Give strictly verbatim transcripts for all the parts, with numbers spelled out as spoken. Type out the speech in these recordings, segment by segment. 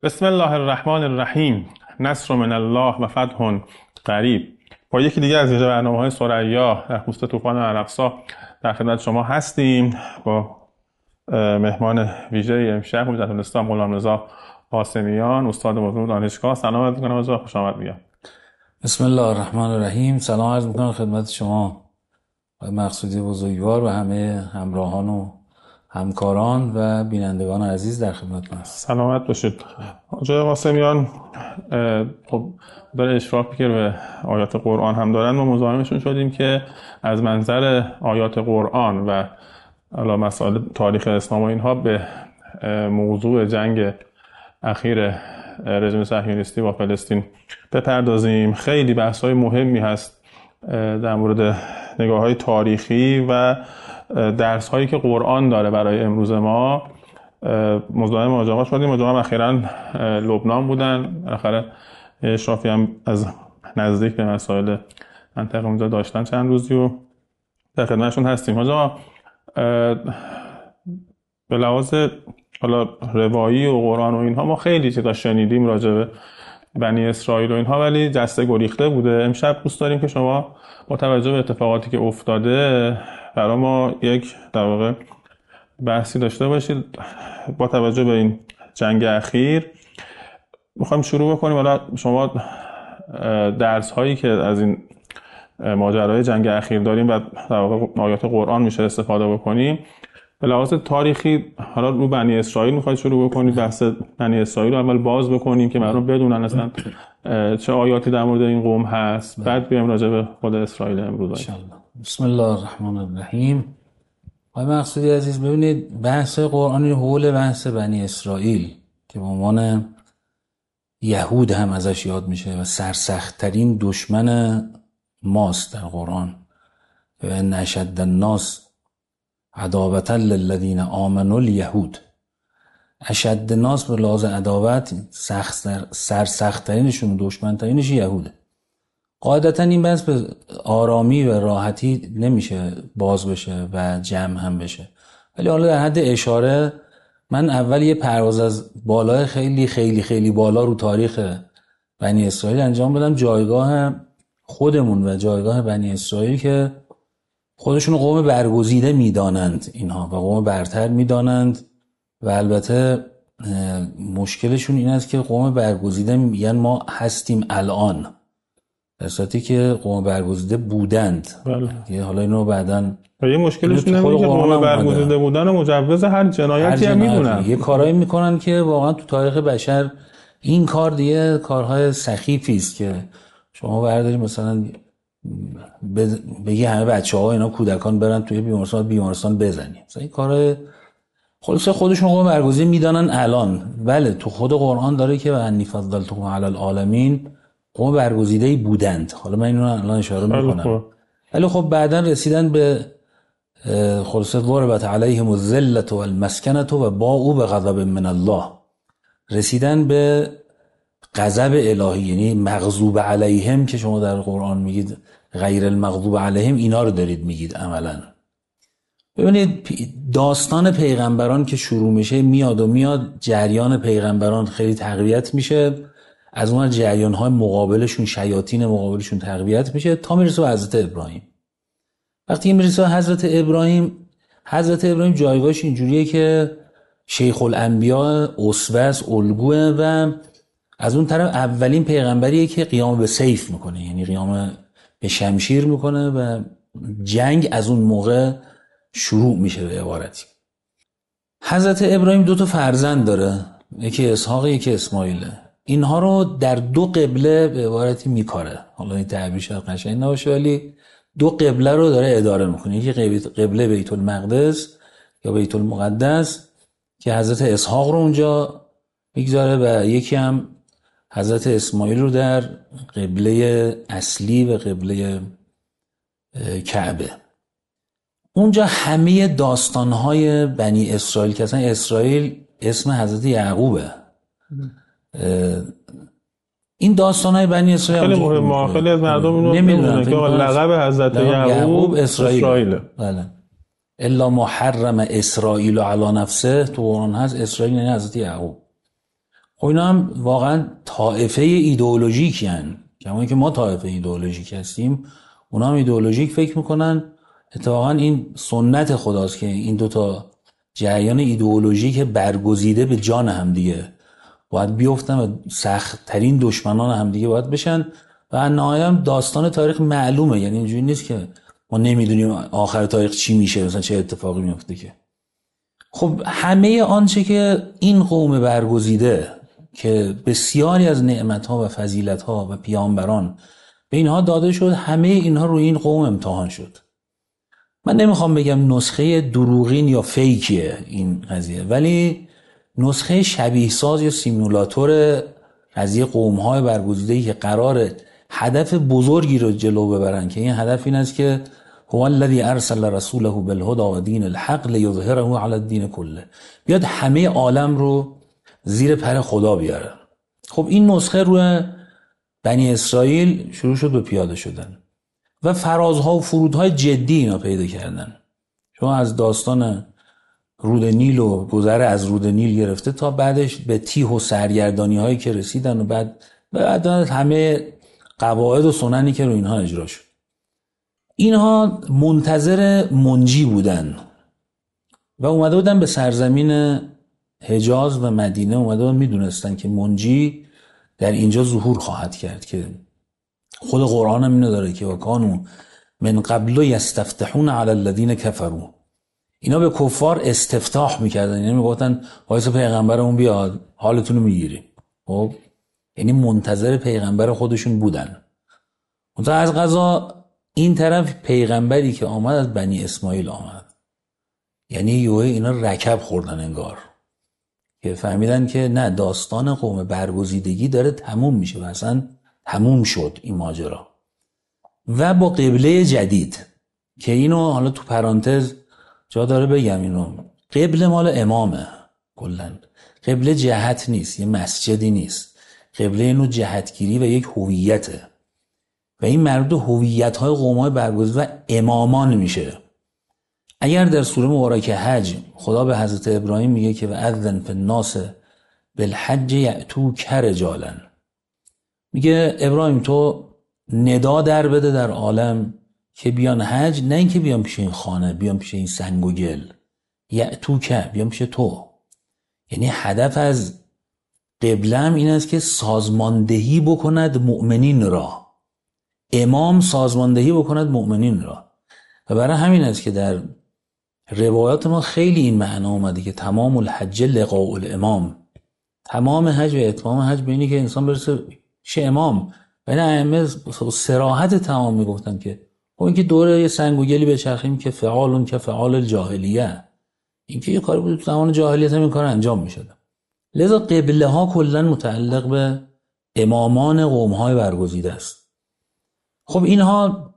بسم الله الرحمن الرحیم. نصر من الله و فتح قریب. با یکی دیگه از برنامه‌های ثریا در پوست طوفان عرقسا در خدمت شما هستیم با مهمان ویژه امشب حجت الاسلام غلام رضا قاسمیان، استاد موضوع دانشگاه. سلام عرض می‌کنم رضا، خوش آمد میگم. بسم الله الرحمن الرحیم. سلام عرض می‌کنم خدمت شما و مقصودی بزرگوار و همه همراهان و همکاران و بینندگان عزیز در خدمتتون هستم. سلامت باشید. آقای قاسمیان خب داره اشراف که به آیات قرآن هم دارن، ما مزاحمشون شدیم که از منظر آیات قرآن و علا مسائل تاریخ اسلام و اینها به موضوع جنگ اخیر رژیم صهیونیستی با فلسطین بپردازیم. خیلی بحث‌های مهمی هست در مورد نگاه‌های تاریخی و درس‌هایی که قرآن داره برای امروز ما. مزاحم آقا شدیم. آقا اخیراً لبنان بودن، بالاخره اشرافی هم از نزدیک به مسائل منطقه اونجا داشتن چند روزی و در خدمتشون هستیم. آقا به لحاظ حالا روایی و قرآن و اینها ما خیلی چیزا شنیدیم راجع به بنی اسرائیل و اینها، ولی جسته گریخته بوده. امشب دوست داریم که شما با توجه به اتفاقاتی که افتاده برای ما یک در واقع بحثی داشته باشید با توجه به این جنگ اخیر. میخوایم شروع بکنیم. حالا شما درس هایی که از این ماجرای جنگ اخیر داریم و در واقع آیات قرآن میشه استفاده بکنیم. به لحاظ تاریخی حالا رو بنی اسرائیل میخواید شروع بکنید، بحث بنی اسرائیل رو اول باز بکنیم که مردم بدونن اصلا چه آیاتی در مورد این قوم هست، بعد بیایم راجع به خود اسرائیل امروز. ان شاء الله. بسم الله الرحمن الرحیم. آقای مقصودی عزیز، ببینید بحث قرآنی حول بحث بنی اسرائیل که به عنوان یهود هم ازش یاد میشه و سرسخت‌ترین دشمن ماست در قرآن. و ان اشد الناس عداوة للذین آمنوا الیهود. اشد الناس به لحاظ عداوت سخت سرسخت‌ترینشون و دشمن‌ترینش یهوده. قاعدتا این بحث به آرامی و راحتی نمیشه باز بشه و جمع هم بشه، ولی حالا در حد اشاره من اول یه پرواز از بالای خیلی خیلی خیلی بالا رو تاریخ بنی اسرائیل انجام بدم، جایگاه خودمون و جایگاه بنی اسرائیل که خودشون قوم برگزیده میدانند اینها و قوم برتر میدانند و البته مشکلشون این است که قوم برگزیده میگن ما هستیم الان، در صورتی که قوم برگزیده بودند. بله. حالا اینو بعداً یه مشکلشون اینه که قوم برگزیده بودن و مجوز هر جنایتی هم میدونن. یه کارایی میکنن که واقعا تو تاریخ بشر این کار دیگه کارهای سخیفی است که شما برداری مثلا بگی همه بچه‌ها اینا کودکان برن توی بیمارستان بیمارستان بزنی، مثلا این کارهای خلاصه خودشون قوم برگزیده میدانن الان. بله تو خود قرآن داره که انی فضلتکم علی العالمین، قوم برگزیده‌ای بودند. حالا من اینو الان اشاره میکنم، ولی خب بعداً رسیدن به خلاصه ضربت علیهم الذلة والمسکنة و باءوا بغضب من الله، رسیدن به غضب الهی، یعنی مغضوب علیهم که شما در قرآن میگید غیر المغضوب علیهم، اینا رو دارید میگید عملاً. ببینید داستان پیغمبران که شروع میشه میاد و میاد، جریان پیغمبران خیلی تقویت میشه، از اون جریان‌های مقابلشون شیاطین مقابلشون تقویت میشه تا میرسه به حضرت ابراهیم. وقتی میرسه به حضرت ابراهیم، حضرت ابراهیم جایگاهش اینجوریه که شیخ الانبیاء، اسوه است، الگوه و از اون طرف اولین پیغمبریه که قیام به سیف میکنه، یعنی قیام به شمشیر میکنه و جنگ از اون موقع شروع میشه به عبارتی. حضرت ابراهیم دو تا فرزند داره، یکی اسحاق یکی اسماعیله. اینها رو در دو قبله به عبارتی میکاره، حالا این تعبیر شاید قشنگ نباشه ولی دو قبله رو داره اداره میکنه. یکی قبله بیت المقدس یا بیت المقدس که حضرت اسحاق رو اونجا میگذاره و یکی هم حضرت اسماعیل رو در قبله اصلی و قبله کعبه. اونجا همه داستانهای بنی اسرائیل که اصلا اسرائیل اسم حضرت یعقوبه، این داستانهای بنی اسرائیل خیلی مهمه، خیلی از مردم اینو نمیدونن که لقب حضرت یعقوب اسرائیل. بله. الا محرم اسرائیل علی نفسه تو قرآن هست، اسرائیل یعنی حضرت یعقوب. خب اینا هم واقعا طائفه ایدئولوژیکی هن. کما که ما طائفه ایدئولوژیک هستیم، اونا هم ایدئولوژیک فکر میکنن اتفاقا این سنت خداست که این دوتا جریان ایدئولوژیک برگزیده به جان همدیگه باید بیفتن و سخت ترین دشمنان همدیگه باید بشن و نهایت هم داستان تاریخ معلومه. یعنی اینجوری نیست که ما نمیدونیم آخر تاریخ چی میشه، مثلا چه اتفاقی میفته. که خب همه آنچه که این قوم برگزیده که بسیاری از نعمتها و فضیلتها و پیامبران به اینها داده شد، همه اینها روی این قوم امتحان شد. من نمیخوام بگم نسخه دروغین یا فیکیه این قضیه، ولی نسخه شبیه ساز یا سیمولاتور قضیه قوم‌های برگزیده‌ای که قراره هدف بزرگی رو جلو ببرن که این هدف این است که هو الذی ارسل رسوله بالهدى و دین الحق لیظهره علی الدین کله، بیاد همه عالم رو زیر پر خدا بیاره. خب این نسخه روی بنی اسرائیل شروع شد به پیاده شدن و فرازها و فرودهای جدی اینا پیدا کردن. شما از داستان رود نیل و گذر از رود نیل گرفته تا بعدش به تیه و سرگردانی هایی که رسیدن و بعد بعد همه قواعد و سننی که رو اینها اجرا شد. اینها منتظر منجی بودن و اومده بودن به سرزمین حجاز و مدینه، اومده بودن میدونستن که منجی در اینجا ظهور خواهد کرد که خود قرآن هم اینو داره که وکانو من قبل یستفتحون علی الذین کفروا، اینا به کفار استفتاح میکردن، یعنی میگفتن وایس پیغمبرمون بیاد حالتون رو میگیریم. خب یعنی منتظر پیغمبر خودشون بودن. منتها از قضا این طرف پیغمبری که آمد از بنی اسماعیل آمد، یعنی یوه اینا رکب خوردن انگار که فهمیدن که نه، داستان قوم برگزیدگی داره تموم میشه و اصلا تموم شد این ماجرا. و با قبله جدید که اینو حالا تو پرانتز جا داره بگم، اینو قبله مال امامه، کلن قبله جهت نیست، یه مسجدی نیست. قبله اینو جهتگیری و یک هویته و این مربوط هویت‌های قوم‌های برگزیده و امامان میشه. اگر در سوره مبارکه حج خدا به حضرت ابراهیم میگه که و اذن فی الناس بالحج یأتوک رجالا، میگه ابراهیم تو ندا در بده در عالم که بیان حج، نه اینکه بیان پیش این خانه، بیان پیش این سنگ و گل، یأتوک بیان پیش تو. یعنی هدف از قبله هم این است که سازماندهی بکند مؤمنین را، امام سازماندهی بکند مؤمنین را. و برای همین است که در روایات ما خیلی این معنا اومده که تمام الحج لقاء الامام، تمام حج و اتمام حج به اینی که انسان برسه شه امام. و این ائمه صراحت تمام میگفتن که خب این که دوره یه سنگ و گلی بچرخیم که فعالون که فعال الجاهلیه، این که یه کاری بود تو زمان جاهلیت هم این کار انجام میشد. لذا قبله ها کلا متعلق به امامان قوم های برگزیده است. خب اینها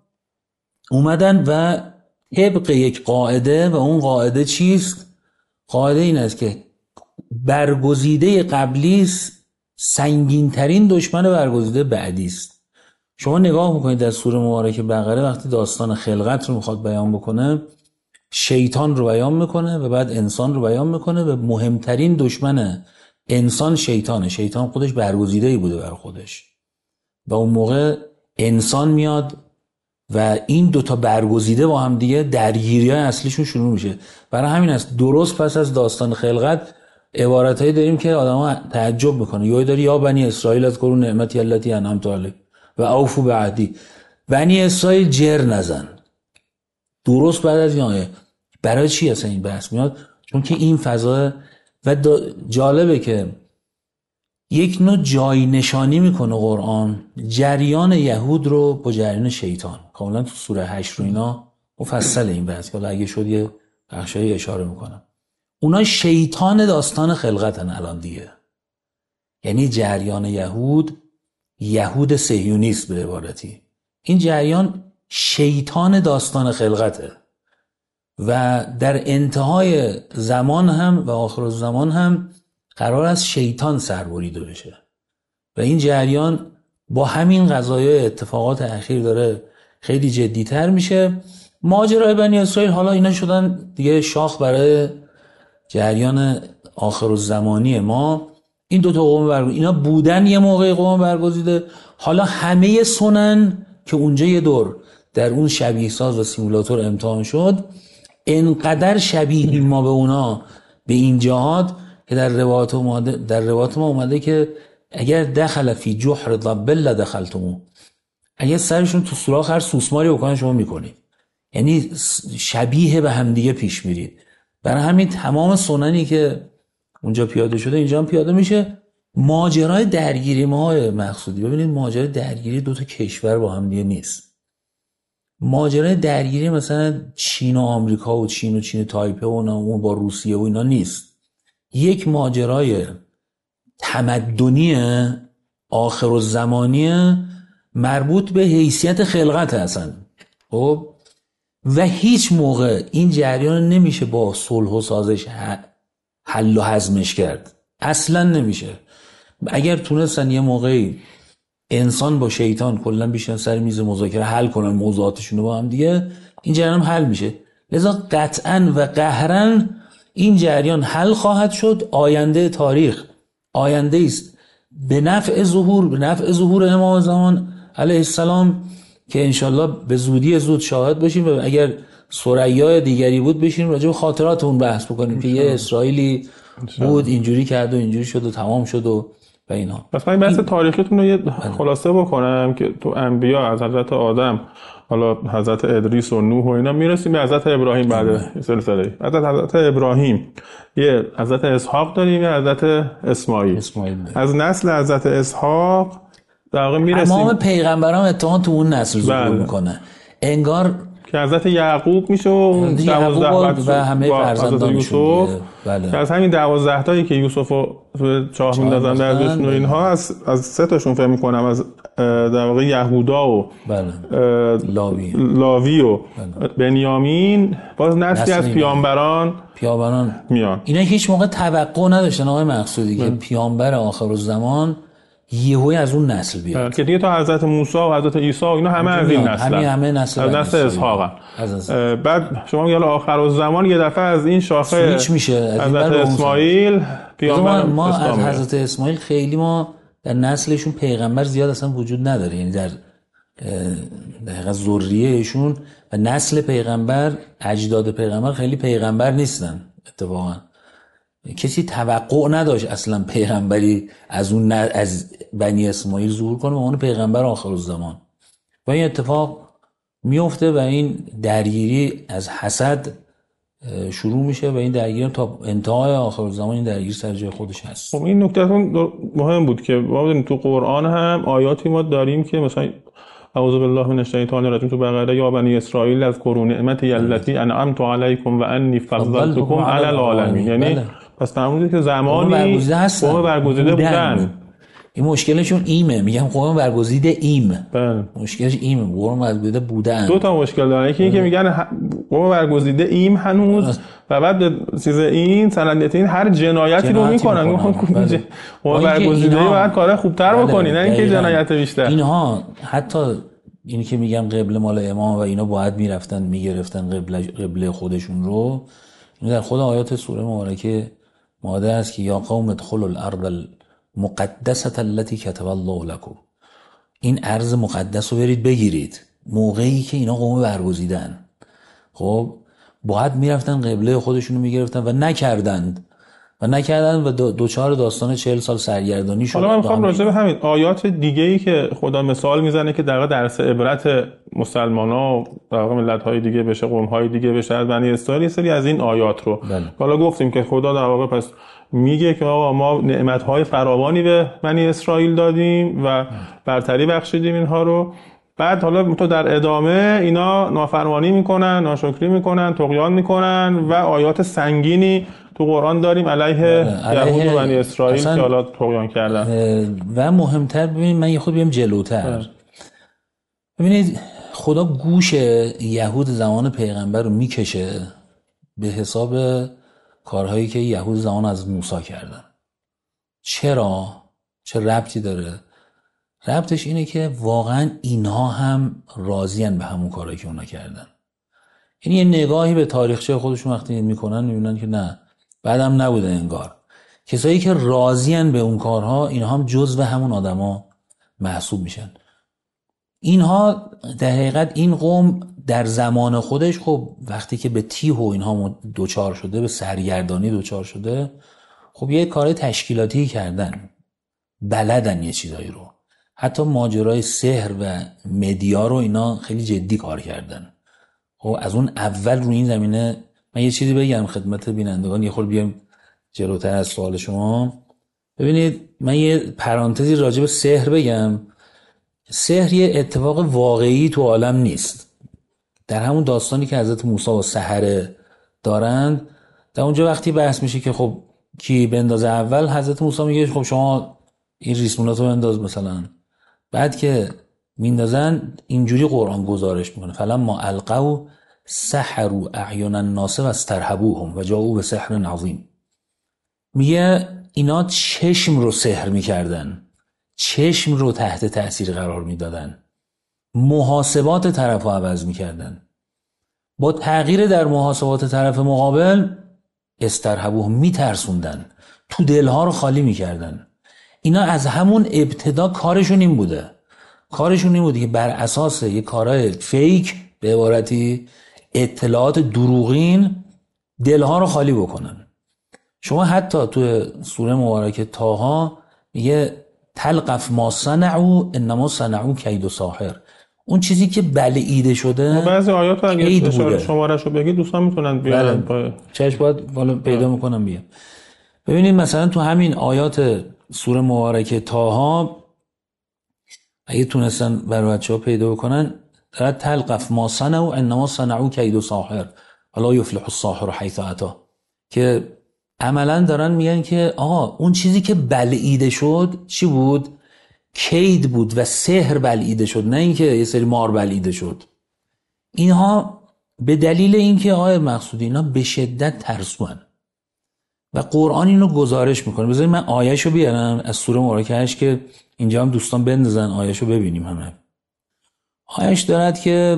اومدن و طبق یک قاعده، و اون قاعده چیست؟ قاعده این است که برگزیده قبلی است سنگین ترین دشمن برگزیده بعدی است. شما نگاه میکنید در سوره مبارکه بقره وقتی داستان خلقت رو میخواد بیان بکنه، شیطان رو بیان میکنه و بعد انسان رو بیان میکنه و مهمترین دشمن انسان شیطانه. شیطان خودش برگزیده‌ای بوده بر خودش و اون موقع انسان میاد و این دوتا برگزیده با هم دیگه درگیری‌های اصلیشون شروع میشه. برای همین است درست پس از داستان خلقت عبارتایی داریم که آدم‌ها تعجب میکنه. یهو داری یا بنی اسرائیل از قرون نعمتی التی انعمت علیکم و اوفوا بعهدی، بنی اسرائیل جر نزن. درست بعد از این آیه برای چی اصلا این بحث میاد؟ چون که این فضا و جالبه که یک نوع جای نشانی میکنه قرآن جریان یهود رو با جریان شیطان. کاملا تو سوره هشت رو اینا مفصل این بحث که اگه شد یه بخشایی اشاره میکنم. اونا شیطان داستان خلقتن الان دیگه، یعنی جریان یهود، یهود صهیونیست به عبارتی، این جریان شیطان داستان خلقته و در انتهای زمان هم و آخر الزمان هم قرار است شیطان سربریده بشه و این جریان با همین قضایای اتفاقات اخیر داره خیلی جدیتر میشه. ماجرای بنی اسرائیل حالا اینا شدن دیگه شاخ برای جریان آخر الزمانی ما. این دو تا قوم برگزیده اینا بودن یه موقع قوم برگزیده. حالا همه سنن که اونجا یه دور در اون شبیه ساز و سیمولاتور امتحان شد، انقدر شبیه ما به اونا به این جهات که در روایات اومده در روایات ما اومده که اگر دخل فی جحر ضب لدخلتموه، اگر سرشون تو سوراخ هر سوسماری بکنن شما میکنید، یعنی شبیه به همدیگه پیش میرید. برای همین تمام سننی که اونجا پیاده شده اینجا هم پیاده میشه. ماجرای درگیری ما مقصودی، ببینید ماجرای درگیری دو تا کشور با هم دیگه نیست. ماجرای درگیری مثلا چین و آمریکا و چین و چین تایپه و اون با روسیه و اینا نیست. یک ماجرای تمدنی آخر الزمانی مربوط به حیثیت خلقت هستن. خب و هیچ موقع این جریان نمیشه با صلح و سازش حل و هضمش کرد، اصلا نمیشه. اگر تونستن یه موقعی انسان با شیطان کلا بیشتر سر میز مذاکره حل کنن موضوعاتشون رو با هم دیگه، این جریان هم حل میشه. لذا قطعا و قهرا این جریان حل خواهد شد. آینده تاریخ آینده است به نفع ظهور به نفع ظهور امام زمان علیه السلام که انشالله به زودی زود شاهد باشیم. و اگر ثریا دیگری بود بشینیم راجع به خاطرات اون بحث بکنیم که یه اسرائیلی بود اینجوری کرد و اینجوری شد و تمام شد و و اینا. پس من بحث تاریخیتون رو یه خلاصه بکنم که تو انبیا از حضرت آدم، حالا حضرت ادریس و نوح و اینا، میرسیم به حضرت ابراهیم بعد سلسله. حضرت حضرت ابراهیم یه حضرت اسحاق داریم، یه حضرت اسماعیل. اسماعیل از نسل حضرت اسحاق در واقع میرسیم تمام پیغمبران اتفاقا تو اون نسل ظهور میکنه، انگار که حضرت یعقوب میشه و دوازده و همه فرزندانشون. بله. که از همین دوازده تایی که یوسفو تو چاه میندازن در جشن و اینها، از از سه تاشون فهم میکنم از در واقع یهودا و بله. لاوی لاوی و بله. بنیامین باز نسلی از پیامبران پیامبران میان. اینا هیچ موقع توقع نداشتن آقای مقصودی که پیامبر آخر الزمان یهویی از اون نسل بیاد، که دیگه تا حضرت موسی و حضرت عیسی اینا همه از این نسل، همه همه نسل از نسل اسحاق. بعد شما میگید آخر الزمان یه دفعه از این شاخه سویچ میشه حضرت اسماعیل پیامبر. ما از حضرت اسماعیل خیلی ما در نسلشون پیغمبر زیاد اصلا وجود نداره، یعنی در دقیقاً ذریه‌شون و نسل پیغمبر اجداد پیغمبر خیلی پیغمبر نیستن. اتفاقا کسی توقع نداشت اصلا پیغمبری از اون از بنی اسماعیل ظهور کنه و اون پیغمبر آخر الزمان. و این اتفاق میفته و این درگیری از حسد شروع میشه و این درگیری تا انتهای آخر الزمان این درگیری سر جای خودش هست. خب این نکته مهم بود که ما تو قرآن هم آیاتی ما داریم که مثلا اعوذ بالله من الشیطان الرجیم تو بقره یا بنی اسرائیل از قرون نعمتی التي انعمت علیکم و انی فضلتکم علی العالمین. یعنی پس تمام که زمانی قوم برگزیده بودن. این مشکلشون ایمه، میگم قوم برگزیده ایم. بله. مشکلش ایمه، قوم برگزیده بودن. دو تا مشکل داره، یکی اینکه میگن قوم برگزیده ایم هنوز و بعد به چیز این سندیت این هر جنایتی رو میکنن. قوم برگزیده بعد کار خوبتر بکنی، نه اینکه جنایت بیشتر. اینها حتی اینی که میگم قبله مال امام و اینا باید میرفتن میگرفتن قبله قبله خودشون رو. این در خود آیات سوره مبارکه ماده است که یا قوم ادخلوا الارض المقدسه التي كتب الله لكم، این ارض مقدس رو برید بگیرید. موقعی که اینا قوم برگزیدن خب باید میرفتن قبله خودشون رو میگرفتن و نکردند و نکردن و دوچار داستان چهل سال سرگردانی شد. حالا من میخوام راجع به همین آیات دیگه‌ای که خدا مثال میزنه که در واقع درس عبرت مسلمان‌ها و در واقع ملت‌های دیگه بشه، قوم‌های دیگه بشه از بنی اسرائیل، سری از این آیات رو بله. حالا گفتیم که خدا در واقع پس میگه که آقا ما نعمت‌های فراوانی به بنی اسرائیل دادیم و برتری بخشیدیم اینها رو. بعد حالا تو در ادامه اینا نافرمانی میکنن، ناشکری میکنن، طغیان میکنن و آیات سنگینی تو قرآن داریم علیه یهود و بنی اسرائیل که حالا طغیان کردن. و مهمتر ببینید، من یه خود بیام جلوتر. ببینید خدا گوش یهود زمان پیغمبر رو میکشه به حساب کارهایی که یهود زمان از موسی کردن. چرا؟ چه ربطی داره؟ ربطش اینه که واقعا اینها هم راضین به همون کارهایی که اونا کردن. یعنی یه نگاهی به تاریخچه خودشون وقتی میکنن میبینن که نه، بعدم نبوده انگار. کسایی که راضین به اون کارها اینها هم جزو همون آدما محسوب میشن. اینها در حقیقت این قوم در زمان خودش خب وقتی که به تیه و اینها دوچار شده، به سرگردانی دوچار شده، خب یه کار تشکیلاتی کردن، بلدن یه چیزایی رو. حتی ماجرای سحر و مدیا رو اینا خیلی جدی کار کردن. خب از اون اول رو این زمینه من یه چیزی بگم خدمت بینندگان، یه خورده بیام جلوتر از سوال شما. ببینید من یه پرانتزی راجع به سحر بگم. سحر یه اتفاق واقعی تو عالم نیست. در همون داستانی که حضرت موسی و سحره دارند، در اونجا وقتی بحث میشه که خب کی بندازه اول، حضرت موسی میگه خب شما این ریسموناتو بنداز مثلا. بعد که میندازن اینجوری قرآن گزارش میکنه فلما القوا سحروا اعین الناس واسترهبوهم و جاءوا بسحر عظیم. میگه اینا چشم رو سحر میکردن، چشم رو تحت تأثیر قرار میدادن، محاسبات طرف رو عوض میکردن. با تغییر در محاسبات طرف مقابل استرهبوهم میترسوندن، تو دلها رو خالی میکردن. اینا از همون ابتدا کارشون این بوده، کارشون این بوده که بر اساس یه کارهای فیک، به عبارتی اطلاعات دروغین، دلها رو خالی بکنن. شما حتی تو سوره مبارکه طه میگه تلقف ما صنعوا انما صنعوا کید ساحر. اون چیزی که بلعیده شده، بعضی آیات اگه شماره‌شو بگید دوستان میتونن بیارن. با... چش باید بالا پیدا میکنم بیام. ببینید مثلا تو همین آیات سوره مبارکه طه اگه تونستن برای بچه‌ها پیدا بکنن، دارد تلقف ما صنعوا انما صنعوا کید ساحر ولا یفلح الساحر حیث اتى، که عملا دارن میگن که آقا اون چیزی که بلعیده شد چی بود؟ کید بود و سحر بلعیده شد، نه اینکه یه سری مار بلعیده شد. اینها به دلیل اینکه آقای مقصودی اینا به شدت ترسوان و قرآن اینو گزارش میکنه. بذارید من آیه‌شو بیارم از سوره مبارکه هشت که اینجا هم دوستان بندازن آیه‌شو ببینیم. همه آیه‌اش دارد که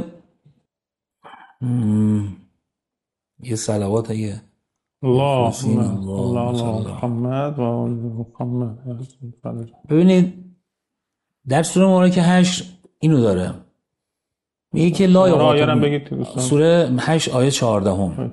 یه صلوات اگه اللهم الله محمد و محمد. ببینید در سوره مبارکه هشت اینو داره، میگه که لا یقاتلون، سوره هشت آیه چهاردهم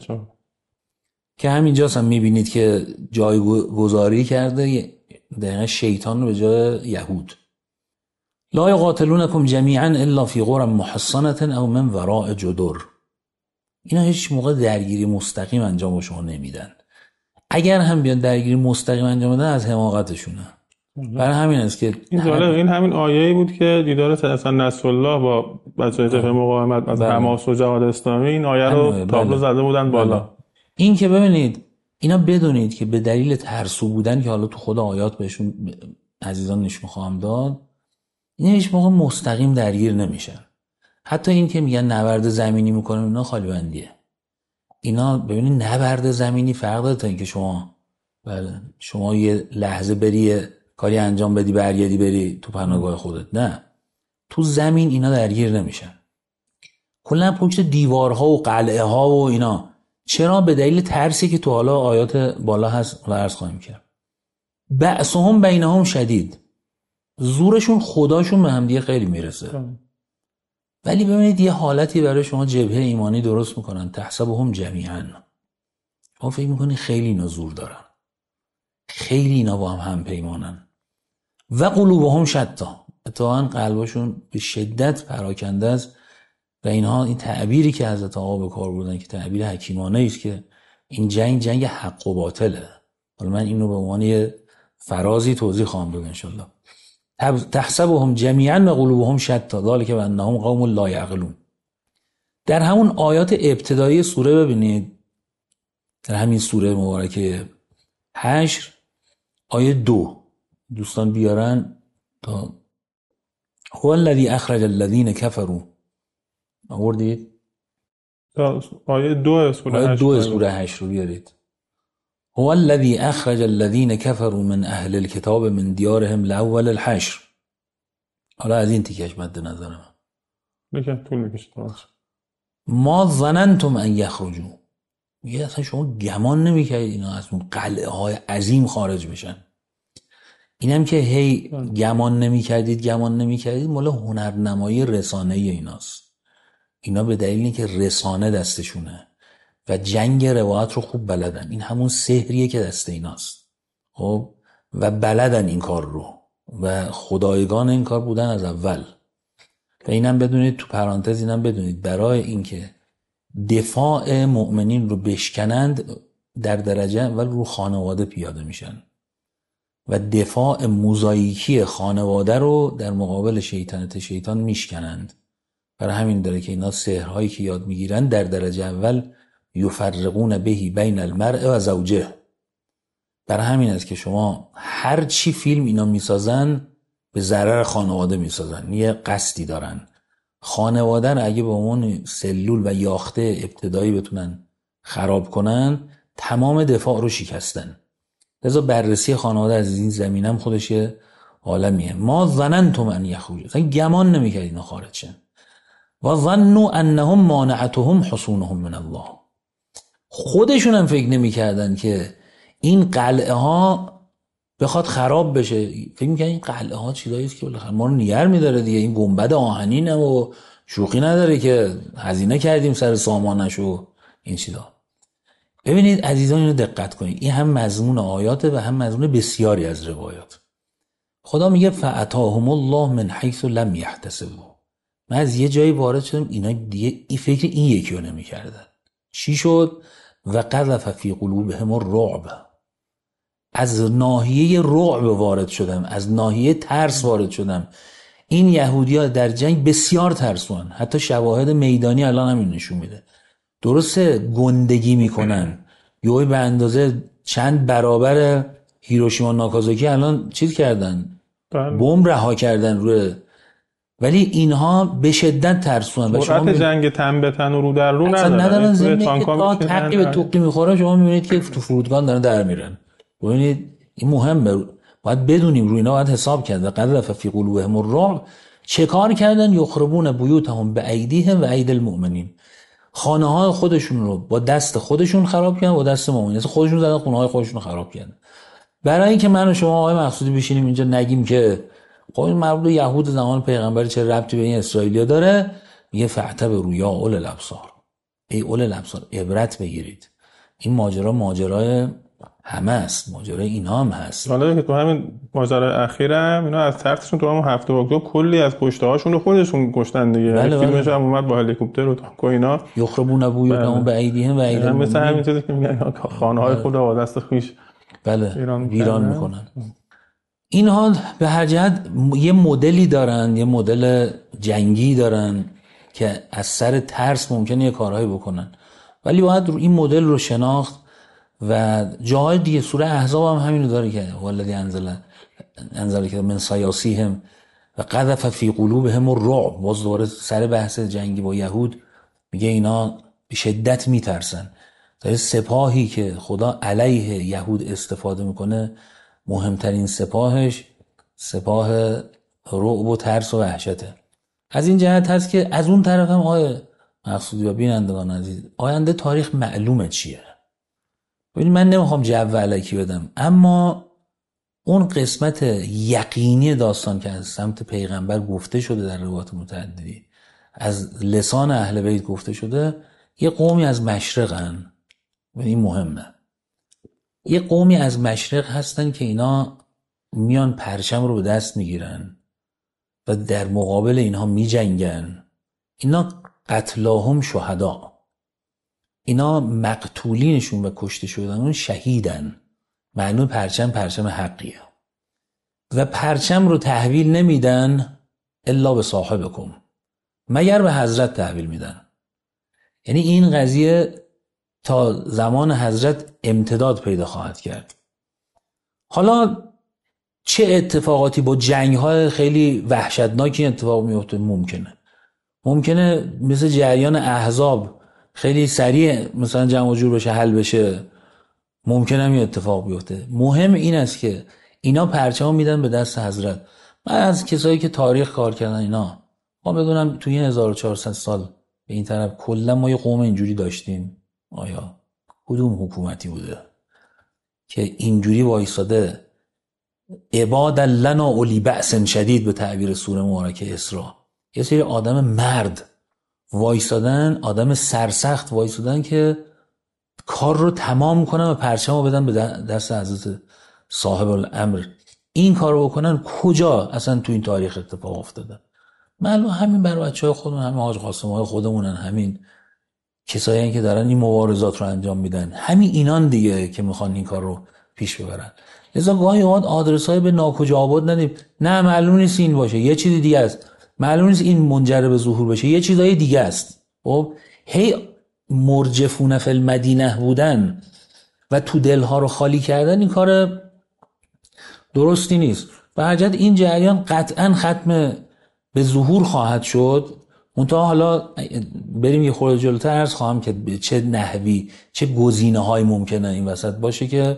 که همینجاست هم میبینید که جایگذاری کرده دقیقا شیطان رو به جای یهود. لا یقاتلونکم جمیعا الا فی قرى محصنة او من وراء جدر. اینا هیچ موقع درگیری مستقیم انجام شما نمیدن. اگر هم بیان درگیری مستقیم انجام بدن از حماقتشونه. برای همین است که این جالب، این همین آیه‌ای بود که دیدار اصلا نصرالله با بچه‌های جبهه مقاومت از حماس و جهاد اسلامی این آیه رو تابلو زده بودن بالا. این که ببینید اینا بدونید که به دلیل ترسو بودن که حالا تو خود آیات بهشون عزیزان نشون خواهم داد، اینا هیچ موقع مستقیم درگیر نمیشن. حتی این که میگن نبرد زمینی میکنم، اینا خالی بندیه. اینا ببینید نبرد زمینی فرق داره تا اینکه شما بله شما یه لحظه بری کاری انجام بدی برگردی بری تو پناهگاه خودت. نه، تو زمین اینا درگیر نمیشن. کلا پشت دیوارها و قلعه ها و اینا. چرا؟ به دلیل ترسی که تو حالا آیات بالا هست و عرض خواهیم کرد. بأسهم بینهم شدید، زورشون خداشون به هم دیگه خیلی میرسه. ولی ببینید یه حالتی برای شما جبهه ایمانی درست میکنن، تحسبهم جمیعا. شما فکر میکنی خیلی اینا زور دارن، خیلی اینا با هم هم پیمانن. و قلوبهم شتا، اتفاقا قلبشون به شدت پراکنده است. و اینها این تعبیری که حضرت آقا به کار بردن که تعبیر حکیمانه است که این جنگ جنگ حق و باطله. حالا من اینو به عنوان یه فرازی توضیح خواهم داد ان شاء الله. تحسبهم جمیعا و قلوبهم شتا ذلک بانهم قوم لا یعقلون. در همون آیات ابتدایی سوره ببینید، در همین سوره مبارکه حشر آیه دو دوستان بیارن تا هو الذی اخرج الذین کفروا. آوردید؟ آیه دو سوره آیه دو سوره هشت رو بیارید. هو الذی اخرج الذین کفروا من اهل الكتاب من دیارهم لاول الحشر. حالا از این تیکش مد نظرم میگه طول میکشه. ما ظننتم ان یخرجوا، میگه اصلا شما گمان نمیکردید اینا از اون قلعه های عظیم خارج بشن. اینم که هی گمان نمیکردید گمان نمیکردید مال هنرنمایی رسانه ای ایناست. اینا به دلیل اینکه رسانه دستشونه و جنگ روایت رو خوب بلدن، این همون سحریه که دست ایناست خب، و بلدن این کار رو و خدایگان این کار بودن از اول. و اینم بدونید تو پرانتز اینم بدونید برای اینکه دفاع مؤمنین رو بشکنند در درجه اول رو خانواده پیاده میشن و دفاع موزاییکی خانواده رو در مقابل شیطنت شیطان میشکنند. برای همین داره که اینا سحرهایی که یاد میگیرن در درجه اول یفرقون بهی بین المرء و زوجه. برای همین است که شما هر چی فیلم اینا میسازن به ضرر خانواده میسازن، یه قصدی دارن. خانواده رو اگه به عنوان سلول و یاخته ابتدایی بتونن خراب کنن تمام دفاع رو شکستن. لذا بررسی خانواده از این زمینم خودش یه عالمیه. ما ظننتم ان یخرجوا، اصلا گمان نمی‌کردید اینا خارج شن. و ظنوا انهم مانعتهم حصونهم من الله، خودشون هم فکر نمی‌کردن که این قلعه ها بخواد خراب بشه. فکر می‌کنن این قلعه ها چیزایی است که بالاخره ما رو نیر می‌داره دیگه، این گنبد آهنینه و شوخی نداره که هزینه کردیم سر سامانش و این چیزا. ببینید عزیزان اینو دقت کنید، این هم مضمون آیاته و هم مضمون بسیاری از روایات. خدا میگه فاتاهم الله من حیث لم یحتسبوا. من از یه جایی وارد شدم اینا دیگه این فکر این یکی رو نمی‌کردن. چی شد؟ و قذف فی قلوبهم الرعب، از ناحیه رعب وارد شدم، از ناحیه ترس وارد شدم. این یهودی‌ها در جنگ بسیار ترسوان، حتی شواهد میدانی الان همین نشون میده. درسته گندگی میکنن، یهو به اندازه چند برابر هیروشیما و ناکازاکی الان چیز کردن، بمب رها کردن روی، ولی اینها به شدت ترسوان. سرعت جنگ تن به تن و رو در رو ندارن، ندارن زمینی که تا تقی به توقی میخوره. شما میبینید که تو فرودگاه دارن در میرن. ببینید این مهمه، باید بدونیم روی اینا باید حساب کرد. و قذف فی قلوبهم الرعب، چه کار کردن؟ یخربون بیوتهم بایدیهم و ایدی المؤمنین، خانه های خودشون رو با دست خودشون خراب کردن، با دست مؤمنین خودشون زدن خونه های خودشون رو خراب کردن. برای اینکه من و شما آقای مقصودی بشینیم اینجا نگیم که خب این مربوط به یهود زمان پیغمبر چه ربطی به این اسرائیلیا داره، میگه فاعتبروا یا اول الابصار، ای اول الابصار عبرت بگیرید. این ماجرا ماجرای همه است، ماجرای اینا هم هست. حالا که تو همین ماجرای اخیرم اینا از ترسشون تو همون هفته اکتبر کلی از کشته هاشون رو خودشون کشتن دیگه. بله فیلمش بله. هم اومد با هلیکوپتر و تانک و اینا یخربون بیوتهم بایدیهم و ایدی المؤمنین، مثل همین چیزی که میگن خانه های خود با دست خویش بله ویران میکنن. اینها به هر جهت یه مدلی دارن، یه مدل جنگی دارن که از سر ترس ممکنه یه کارهایی بکنن، ولی باید این مدل رو شناخت. و جاهای دیگه سوره احزاب هم همینو داره که والذی انزل انزل که من سیاسیهم و قذف فی قلوبهم الرعب، باز دوباره سر بحث جنگی با یهود میگه اینا به شدت میترسن. تا سپاهی که خدا علیه یهود استفاده میکنه مهمترین سپاهش سپاه رعب و ترس و وحشته. از این جهت هست که از اون طرف هم آیه مقصودی و بینندگان عزیز، آینده تاریخ معلومه چیه. ببینید من نمیخوام جو علکی بدم، اما اون قسمت یقینی داستان که از سمت پیغمبر گفته شده در روایات متعددی، از لسان اهل بیت گفته شده، یه قومی از مشرقن. این مهمه. یه قومی از مشرق هستن که اینا میان پرچم رو به دست میگیرن و در مقابل اینها میجنگن. اینا قتلاهم شهدا، اینا مقتولینشون و کشته شدنون شهیدن. معلوم پرچم پرچم حقیه و پرچم رو تحویل نمیدن الا به صاحبکم، مگر به حضرت تحویل میدن. یعنی این قضیه تا زمان حضرت امتداد پیدا خواهد کرد. حالا چه اتفاقاتی با جنگ‌های خیلی وحشتناکی اتفاق میفته؟ ممکنه ممکنه مثل جریان احزاب خیلی سریع مثلا جمع و جور بشه، حل بشه، ممکنه هم یه اتفاق بیفته. مهم این است که اینا پرچم میدن به دست حضرت. من از کسایی که تاریخ کار کردن اینا ما بدونم توی هزار و چهارصد سال به این طرف کلا ما یه قوم اینجوری داشتیم. آیا کدوم حکومتی بوده که اینجوری وایساده عباد لنا اولی بأس شدید به تعبیر سوره مبارکه اسراء، یه سری آدم مرد وایسادن، آدم سرسخت وایسادن که کار رو تمام کنن و پرچم رو بدن به دست حضرت صاحب الامر. این کار رو بکنن کجا اصلا تو این تاریخ اتفاق افتاده؟ معلوم همین برای بچه های خودمون، همین حاج قاسم های خودمونن، همین کسایی که دارن این مبارزات رو انجام میدن، همین اینان دیگه که میخوان این کار رو پیش ببرن. لذا گاهی اوقات آدرس های به ناکجا آباد ندیم، نه معلوم نیست این باشه، یه چیز دیگه است، معلوم نیست این منجر به ظهور بشه، یه چیزای دیگه است. خب هی مرجفون فی المدینه بودن و تو دلها رو خالی کردن این کار درستی نیست. به هر جهت این جریان قطعا ختم به ظهور خواهد شد. منتها حالا بریم یه خورده جلوتر عرض خواهم که چه نحوی، چه گزینه‌هایی ممکنه این وسط باشه که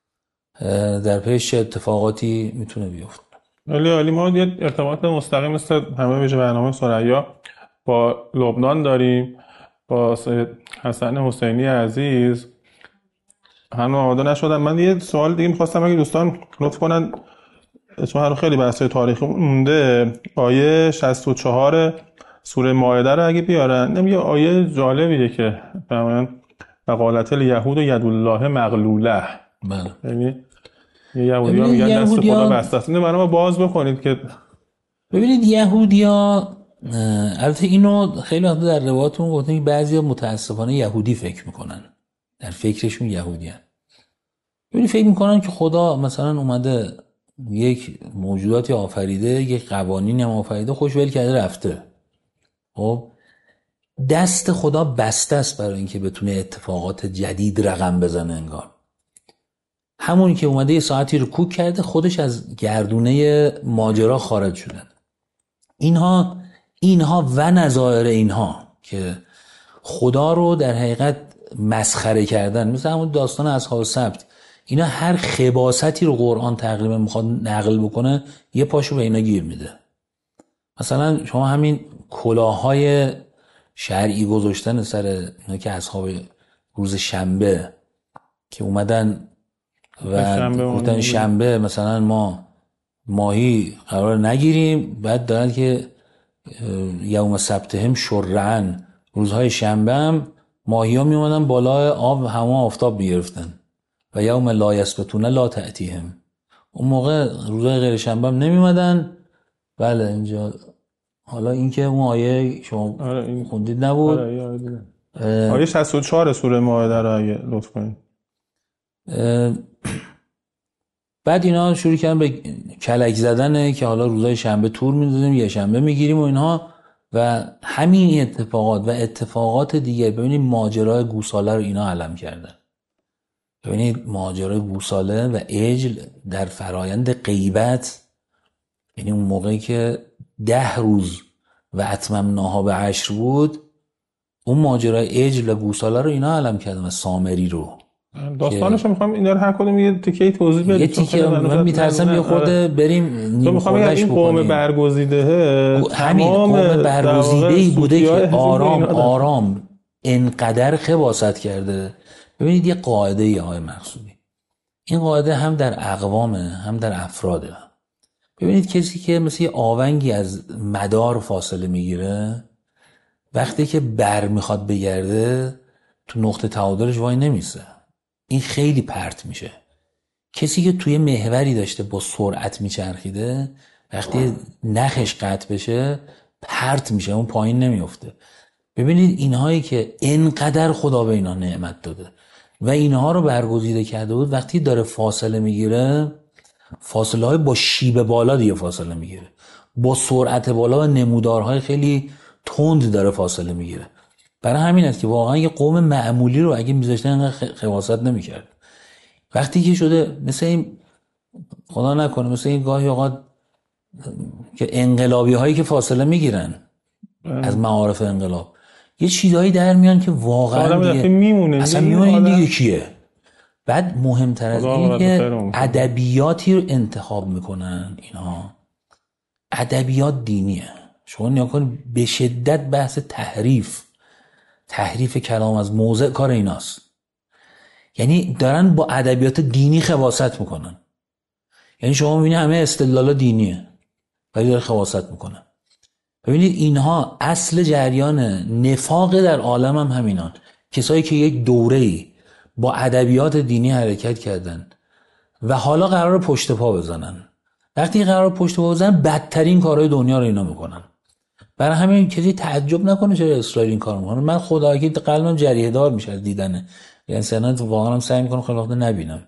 در پیش چه اتفاقاتی میتونه بیفته. ولی عالی، ما یه ارتباط مستقیم مثل همه ویژه برنامه ثریا با لبنان داریم، با سید حسن حسینی عزیز هنوز آماده نشدن. من یه سوال دیگه می‌خواستم اگه دوستان لطف کنن، چون هنوز خیلی بحث تاریخی مونده، آیه شصت و چهار سوره مائده رو اگه بیارن. نمیگه آیه جالبیه که فرمایان وقالت الیهود و ید الله مغلوله. بله. یعنی یهودی‌ها میگن دست خدا بسته است. اینو برای ما باز بکنید که ببینید یهودی‌ها، البته اینو خیلی وقت در روایاتون گفتن که بعضیا متاسفانه یهودی فکر میکنن، در فکرشون یهودیان. ببینید فکر میکنن که خدا مثلا اومده یک موجوداتی آفریده، یک قوانینی هم آفریده، خوش ول کرده رفته. خب دست خدا بسته است برای اینکه بتونه اتفاقات جدید رقم بزنه. انگار همونی که اومده یه ساعتی رو کوک کرده، خودش از گردونه ماجرا خارج شدن. اینها اینها و نظایر اینها که خدا رو در حقیقت مسخره کردن، مثل همون داستان اصحاب سبت، اینا هر خباستی رو قرآن تقریبا میخواد نقل بکنه یه پاشو به اینا گیر میده. مثلا شما همین کلاههای شرعی گذاشتن سر اینا که اصحاب روز شنبه که اومدن و گفتن شنبه مثلا ما ماهی قرار نگیریم، بعد دارن که یوم سبتهم شرعن، روزهای شنبه هم ماهی ها می اومدن بالای آب همه آفتاب بیرفتن و یوم لا یسبتون لا تأتیهم. اون موقع روزهای غیر شنبه هم نمی اومدن. بله اینجا حالا این که اون آیه شما آره خوندید نبود. آره آیه, آیه شصت و چهار سوره مائده رو اگه لطف کنید. بعد اینا شروع کردن به کلک زدنه که حالا روزهای شنبه تور می‌دادیم، یه شنبه میگیریم و اینها و همین اتفاقات و اتفاقات دیگه. ببینید ماجرای گوساله رو اینا علم کردن. ببینید ماجرای گوساله و عجل در فرایند غیبت، یعنی اون موقعی که ده روز و اتممناها به عشر بود، اون ماجرای عجل و گوساله رو اینا علم کردن و سامری رو. داستانش میخوام اینا رو هر کدوم یه تیکه توضیح بدید. یه تیکه من میترسم یه خورده بریم نیم خودش بکنیم. قوم برگزیده همین قوم برگزیده‌ای بوده که آرام آرام انقدر خباثت کرده. ببینید یه قاعده ای آقای مقصودی، این قاعده هم در اقوامه هم در افراده. ببینید کسی که مثل یه آونگی از مدار فاصله میگیره، وقتی که بر میخواد بگرده تو نقطه تعادلش وای نمیسه، این خیلی پرت میشه. کسی که توی محوری داشته با سرعت میچرخیده، وقتی نخش قطع بشه پرت میشه، اون پایین نمیفته. ببینید اینهایی که انقدر خدا به اینا نعمت داده و اینها رو برگزیده کرده بود، وقتی داره فاصله میگیره، فاصله های با شیب بالا دیگه فاصله میگیره، با سرعت بالا و نمودارهای خیلی تند داره فاصله میگیره. برای همین است که واقعا یه قوم معمولی رو اگه میذاشتن انقدر خواست نمیکرد. وقتی که شده مثل این، خدا نکنه، مثل این گاهی اوقات که انقلابی هایی که فاصله میگیرن از معارف انقلاب، یه چیزایی در میان که واقعا دیگه میمونه، اصلا میمونه این دیگه کیه. بعد مهمتر از این که ادبیاتی رو انتخاب میکنن اینا، ادبیات دینیه. شما نیا کن به شدت بحث تحریف تحریف کلام از موضع کار ایناست. یعنی دارن با ادبیات دینی خباثت میکنن. یعنی شما میبینید همه استدلال دینیه ولی داره خباثت میکنن. ببینید اینها اصل جریان نفاق در عالم هم همینان. کسایی که یک دوره‌ای با ادبیات دینی حرکت کردن و حالا قرار پشت پا بزنن. وقتی قرار پشت پا بزنن بدترین کارهای دنیا رو اینا میکنن. برای همین کسی تعجب نکنه چرا اسرائیل این کار میکنه. من خدا که قلبم جریحه دار میشه از دیدن یعنی سنت واقعا هم سعی میکنم خیلی وقت نبینم.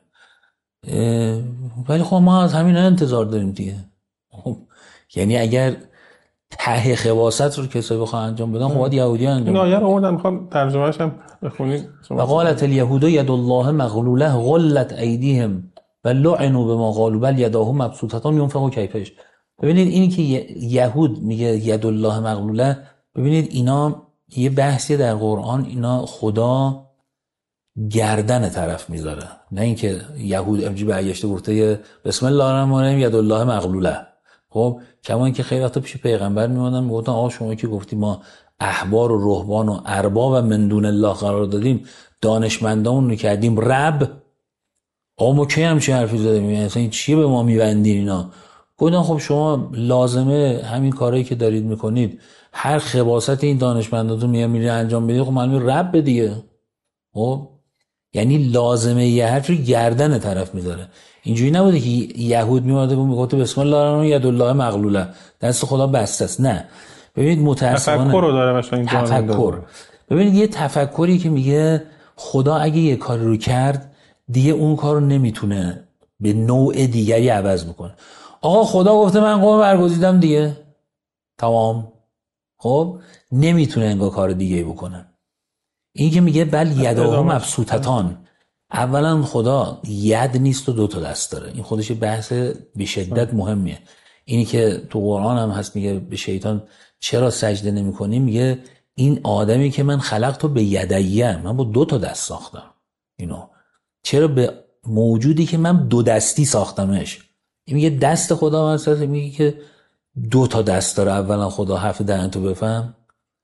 ولی خب ما از همین انتظار داریم دیگه. خب یعنی اگر ته خباثت رو کسایی بخواه انجام بدن خب باید یهودی انجام بدن. این آیه رو آوردم میخوام ترجمه‌اش هم بخونید. و قالت اليهود ید الله مغلوله غلت ایدیهم و لعنوا بما قالوا بل یداه مبسوطتان ينفق کیفش. ببینید اینی که یهود میگه ید الله مغلوله، ببینید اینا یه بحثی در قرآن، اینا خدا گردن طرف میذاره، نه اینکه یهود امجی برگشته گفته بسم الله الرحمن الرحیم ید الله مغلوله. خب کما اینکه خیلی وقتا پیش پیغمبر میومدن میگفتن آقا شما که گفتی ما احبار و رهبان و ارباب و من دون الله قرار دادیم، دانشمندامون رو کردیم رب، آقا ما کی همچین حرفی زدیم؟ یعنی اصلا این چیه به ما میبندین اینا؟ گفتن خب شما لازمه همین کارهایی که دارید میکنید هر خباثت این دانشمنداتون میاد میری انجام بدید، خب معلومه رب دیگه. خب یعنی لازمه یه حرف رو گردن طرف میذاره. اینجوری نبوده که یهود میومده بود میگفت بسم الله الرحمن ید الله مغلوله، دست خدا بسته است. نه ببینید متأسفانه تفکر رو داره مثلا این تفکر. ببینید یه تفکری که میگه خدا اگه یه کاری رو کرد دیگه اون کار رو نمیتونه به نوع دیگری عوض بکنه. آقا خدا گفته من قوم برگزیدم دیگه تمام، خب نمیتونه انگار کار دیگه بکنه. این که میگه بل یداه مبسوطتان، اولا خدا ید نیست و دو تا دست داره. این خودش بحث به شدت مهمیه. اینی که تو قرآن هم هست میگه به شیطان چرا سجده نمی کنی، میگه این آدمی که من خلق تو به یدیه، من با دو تا دست ساختم اینو، چرا به موجودی که من دو دستی ساختمش. این میگه دست خدا من هست، میگه که دو تا دست داره. اولا خدا حرف دهن تو بفهم،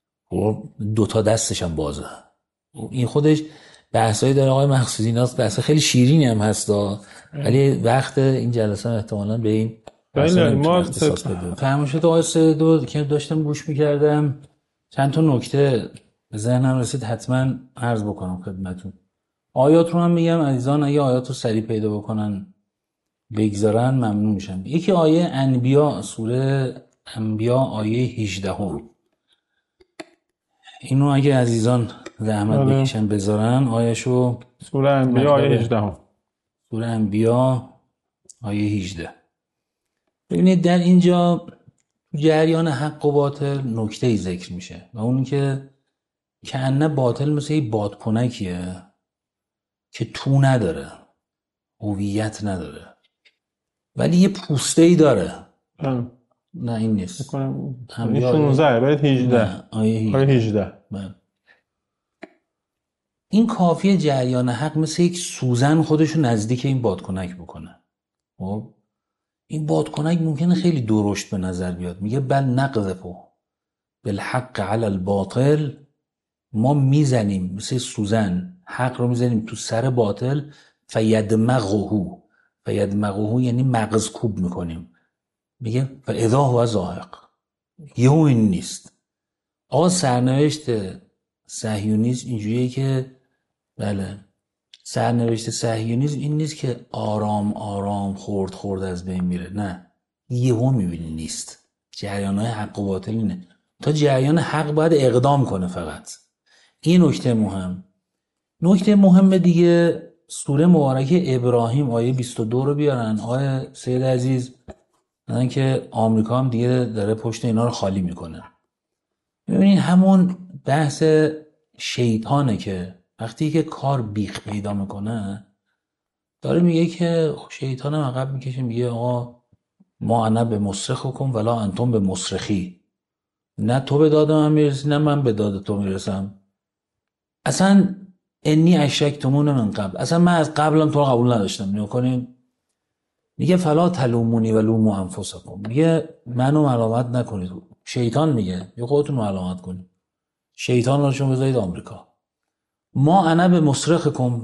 دو تا دستش هم بازه. این خودش بحثایی داره آقای مقصودی، ناست بحث خیلی شیرینی هم هست ولی وقت این جلسه احتمالاً به این بله ما فرمایشات آقای سیدو که داشتم گوش میکردم چند تا نکته به ذهنم رسید حتما عرض بکنم خدمتون. آیات رو هم میگم عزیزان اگه آیات رو سریع پیدا بکنن بگذارن ممنون میشم. یکی آیه انبیا، سوره انبیا آیه هجده هم. اینو اگه عزیزان زحمت بکشن بذارن آیه‌شو. سوره انبیا آیه هجده هم. سوره انبیا آیه هجده. ببینید در اینجا جریان حق و باطل نکته‌ای ذکر میشه و اون که کأنه باطل مثل یه بادکنکیه که تو نداره، هویت نداره، ولی یه پوسته‌ای داره. ام. نه این نیست. بکنم شانزده باید هجده. آیه هجده. این کافیه جریان حق مثل یک سوزن خودشو نزدیک این بادکنک بکنه. خب این بادکنک ممکنه خیلی درشت به نظر بیاد، میگه بل نقذف بالحق علی الباطل، ما میزنیم مثل سوزن حق رو میزنیم تو سر باطل، فیدمغه، فیدمغه یعنی مغز کوب میکنیم. میگه فاذا هو زاهق، یهو این نیست. آقا سرنوشت صهیونیسم اینجوریه که بله سرنوشت صهیونیسم این نیست که آرام آرام خورد خورد از بین میره، نه یهو میبینی نیست. جریانهای حق و باطل اینه، تا جریان حق باید اقدام کنه فقط. این نکته مهم. نکته مهم دیگه سوره مبارکه ابراهیم آیه بیست و دو رو بیارن آیه سید عزیز، نه که آمریکا هم دیگه داره پشت اینا رو خالی میکنه. ببینید همون بحث شیطانه که وقتی که کار بیخ پیدا میکنه داره میگه که شیطان هم عقب میکشه، میگه آقا ما انا به مصرخکم ولا انتم به مصرخی، نه تو به داد من میرسی نه من به داد تو میرسم. اصلا انی اشرکتمون من قبل، اصلا من از قبلم تو رو قبول نداشتم. نگاه کنین میگه فلا تلومونی و لوموا انفسکم، میگه منو ملامت نکنید. شیطان میگه یه خودتون ملامت کنید، شیطان رو شما بذارید آمریکا. ما انا به مصرخکم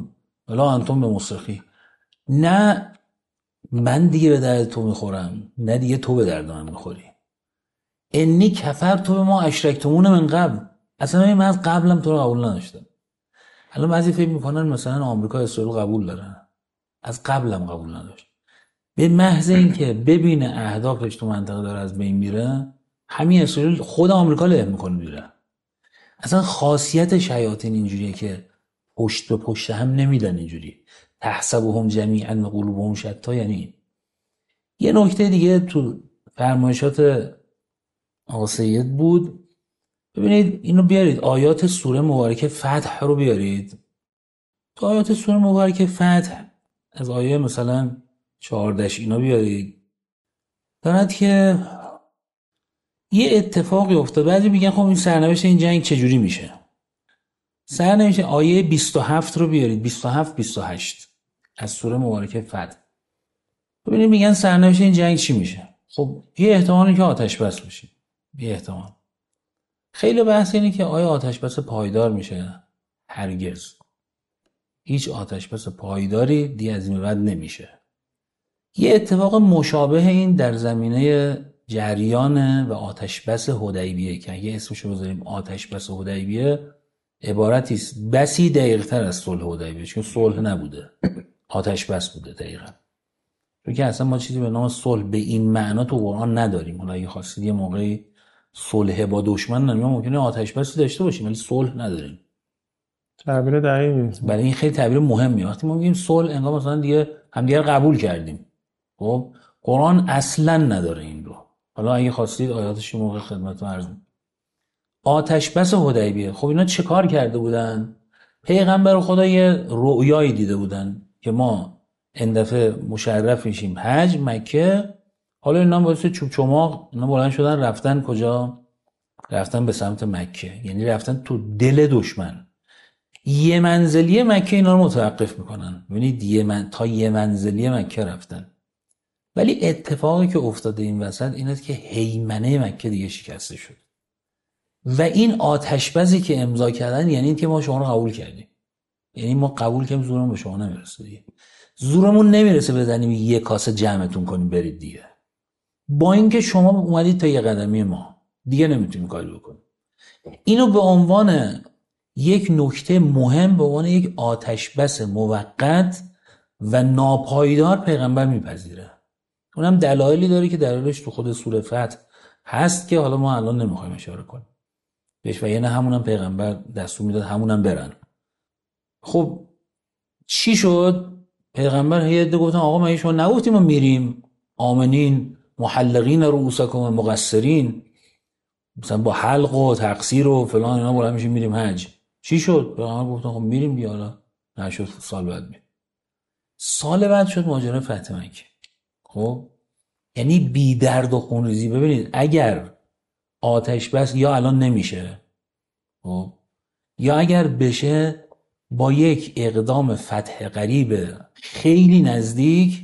ولا انتم به مصرخی. نه من دیگه به درد تو میخورم، نه دیگه تو به درد من میخوری. انی کفر تو به ما اشرکتمون من قبل. اصلا من از قبلم تو رو قبول نداشتم. الان بعضی فکر میکنن مثلا آمریکا اسرائیل قبول دارن، از قبلم قبول نداشت. به محض اینکه ببینه اهدافش تو منطقه داره از بین میره، همین اسرائیل خود آمریکا له میکنه میره. اصلا خاصیت شیاطین اینجوریه که پشت به پشت هم نمیدن، اینجوری تحسبهم جمیعا و قلوبهم شتی. یعنی یه نکته دیگه تو فرمایشات آقا سید بود، ببینید اینو بیارید، آیات سوره مبارکه فتح رو بیارید. تو آیات سوره مبارکه فتح از آیه مثلا چهاردهش اینا بیارید، دارد که یه اتفاقی افتاد. بعضی میگن خب این سرنوشت این جنگ چجوری میشه. سرنوشت آیه بیست و هفت رو بیارید، بیست و هفت بیست و هشت از سوره مبارکه فتح. ببینید میگن سرنوشت این جنگ چی میشه. خب یه احتمالی که آتش بس بشه، یه احتمال. خیلی بحث اینه که آیا آتش بس پایدار میشه؟ هرگز. هیچ آتش بس پایداری دیگه از این بعد نمیشه. یه اتفاق مشابه این در زمینه جریان و آتش بس حدیبیه که اگه اسمشو بذاریم آتش بس حدیبیه، عبارتی است بسی دقیق‌تر از صلح حدیبیه، چون صلح نبوده، آتش بس بوده دقیقاً. چون که اصلا ما چیزی به نام صلح به این معنا تو قرآن نداریم. حالا اگه خواستید یه موقعی صلح با دشمن نمیام، ممکنه آتش بس داشته باشیم ولی صلح نداریم. تعبیر دقیقی. برای این خیلی تعبیر مهمیه. وقتی ما میگیم صلح انگار مثلا دیگه همدیگه قبول کردیم. خب قرآن اصلا نداره این رو. حالا اگه خواستید آیاتش موقع خدمتتون عرض می‌کنم. آتش بس حدیبیه. خب اینا چه کار کرده بودن؟ پیغمبر خدا یه رؤیایی دیده بودن که ما این دفعه مشرف میشیم حج مکه. حالا اینا واسه چوب چماق اینا بلند شدن رفتن کجا؟ رفتن به سمت مکه، یعنی رفتن تو دل دشمن. یه منزلی مکه اینا رو متوقف میکنن. ببینید یه من تا یه منزلی مکه رفتن. ولی اتفاقی که افتاده این وسط اینه که هیمنه مکه دیگه شکسته شد و این آتش‌بسی که امضا کردن یعنی این که ما شما رو قبول کردیم، یعنی ما قبول کردیم، زورمون به شما نمیرسه دیگه. زورمون نمیرسه بزنیم یه کاسه جمعتون کنیم برید دیگه. با اینکه شما اومدید تا یه قدمی ما دیگه نمیتونیم کاری بکنیم. اینو به عنوان یک نکته مهم، به عنوان یک آتش‌بس موقت و ناپایدار پیغمبر میپذیره. اونم دلایلی داره که دلایلش تو خود سوره فتح هست که حالا ما الان نمیخوایم اشاره کنیم بهش، و یعنی همونم پیغمبر دستور میداد همونم برن. خب چی شد؟ پیغمبر هیچ گفتن آقا ما شما نگفتیم ما میریم آمنین محلقین رؤوسکم مقصرین، مثلا با حلق و تقصیر و فلان اینا بالا میشیم میریم حج. چی شد؟ پیغمبر گفتن خب میریم بیا. حالا نشد سال بعد میریم. سال بعد شد ماجرا فتح مکه. خب یعنی بی درد و خونریزی. ببینید اگر آتش بس یا الان نمیشه، خب یا اگر بشه با یک اقدام فتح قریب خیلی نزدیک،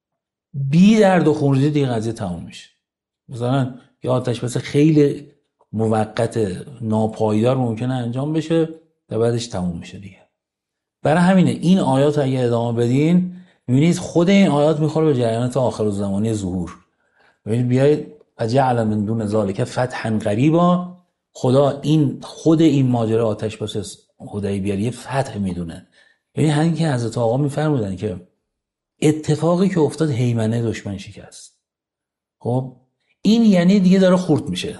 بی درد و خونریزی دیگه قضیه تموم میشه. مثلا یا آتش بس خیلی موقت ناپایدار ممکنه انجام بشه و بعدش تموم میشه دیگه. برای همینه این آیات اگه ادامه بدین میبینید خود این آیات میخوره به جریانات آخرالزمانی ظهور. ببینید بیاید فجعل من دون ذالک فتحا قریبا. خدا این خود این ماجرا آتش بس حدیبیه فتح میدونه. یعنی همین که حضرت آقا میفرمودن که اتفاقی که افتاد هیمنه دشمن شکست. خب این یعنی دیگه داره خورد میشه.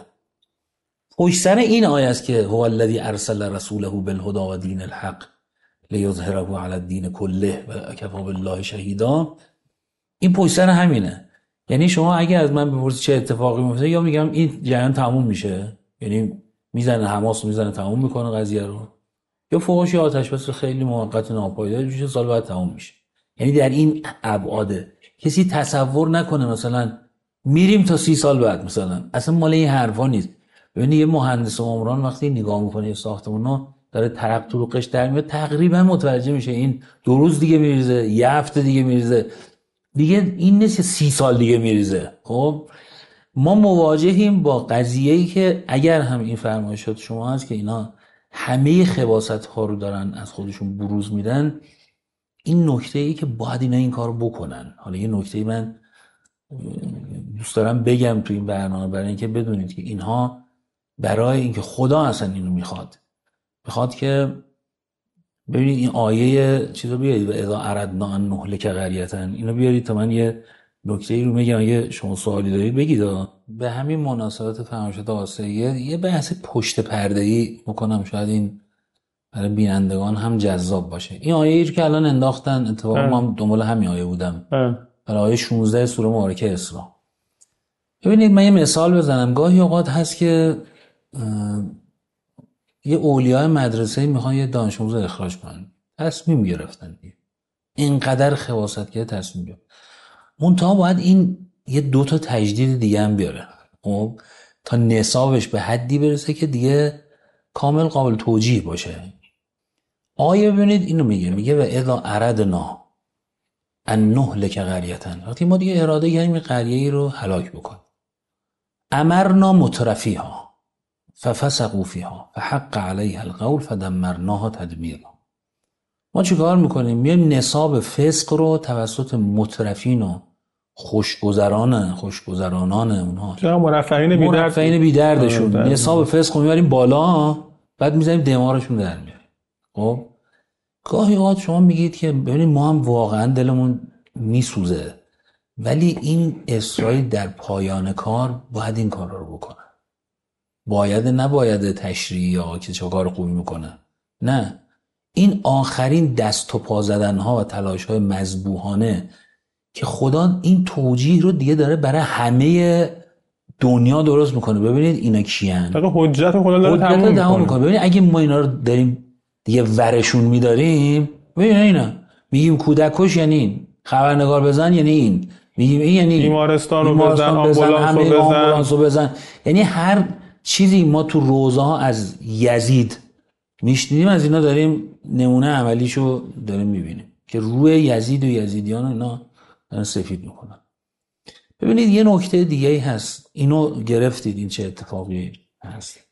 پشت سر این آیه است که هو الذی ارسل رسوله بالهدى و دین الحق لیظهره علی الدین کله و کفی بالله شهیدا. این پشت سر همینه. یعنی شما اگه از من بپرسید چه اتفاقی میفته، یا میگم این جریان تموم میشه، یعنی میزنه حماس میزنه تموم میکنه قضیه رو، یا فوقش آتش بس خیلی موقت ناپایدار میشه سال بعد تموم میشه. یعنی در این ابعاده کسی تصور نکنه مثلا میریم تا سی سال بعد، مثلا اصلا مال این حرفا نیست. ببینید یه مهندس عمران وقتی نگاه میکنه ساختمونا داره ترق طرقش در میاد، تقریبا متوجه میشه این دو روز دیگه میریزه، یه هفته دیگه میریزه، دیگه این نیست که سی سال دیگه میریزه. خب ما مواجهیم با قضیه‌ای که اگر هم این فرمایشات شما هست که اینا همه خباست ها رو دارن از خودشون بروز میدن، این نکته ای که باید اینا این کارو بکنن. حالا یه نکته من دوست دارم بگم تو این برنامه، برای اینکه بدونید که اینها برای اینکه خدا اصلا اینو میخواد میخواد که ببینید این آیه چیزو بیارید و اذا اردنا ان نهلک قریة، اینو بیارید تا من یه نکته ای رو میگم، اگه شما سوالی دارید بگید. به همین مناسبت فرمایشات آسیه یه بحث پشت پرده‌ای بکنم، شاید این برای بینندگان هم جذاب باشه. این آیه رو که الان انداختن، اتفاقا ما هم دنبال همین آیه بودم، برای آیه شانزده سوره مبارکه اسراء. ببینید من یه مثال بزنم. گاهی اوقات هست که یه اولیاء مدرسه میخوان یه دانش آموز اخراج کنن، تصمیم گرفتن اینقدر خواستگری تصمیم گرفت، منتها باید این یه دو تا تجدید دیگه هم بیاره خب تا نصابش به حدی برسه که دیگه کامل قابل توجیه باشه. آیه ببینید اینو میگه میگه و اذا اردنا ان نهلک قریة، وقتی ما دیگه اراده کردیم قریه‌ای رو هلاک بکنیم، امرنا مترفیها ففسقوا فیها فحق علیها القول فدمرناها تدمیرا. ما چی کار میکنیم؟ میایم نصاب فسق رو توسط مترفین و خوشگذران خوشگذرانان اونها مرفعین بی‌درد مرفعین بی‌دردشون نصاب فسق رو میبریم بالا، بعد میذاریم دمارشون در میاریم. خب گاهی اوقات شما میگید که ببینید ما هم واقعا دلمون میسوزه، ولی این اسرائیل در پایان کار باید این کار رو بکنه. باید نباید تشریعی یا که چه کار خوبی میکنه، نه، این آخرین دست و پا زدن ها و تلاش های مذبوحانه که خدا این توجیه رو دیگه داره برای همه دنیا درست میکنه. ببینید اینا کیان؟ فقط حجت خدا داره تموم میکنه. میکنه. ببینید اگه ما اینا رو داریم دیگه ورشون میداریم، ببینید اینا میگیم کودک کش یعنی این، خبرنگار بزن یعنی این، میگیم این یعنی بیمارستان رو بزن، آمبولانس رو بزن، یعنی هر چیزی ما تو روزه ها از یزید میشنیدیم از اینا داریم نمونه عملیشو داریم میبینیم که روی یزید و یزیدیان اینا دارن سفید میکنن. ببینید یه نکته دیگه هست، اینو گرفتید این چه اتفاقی هست.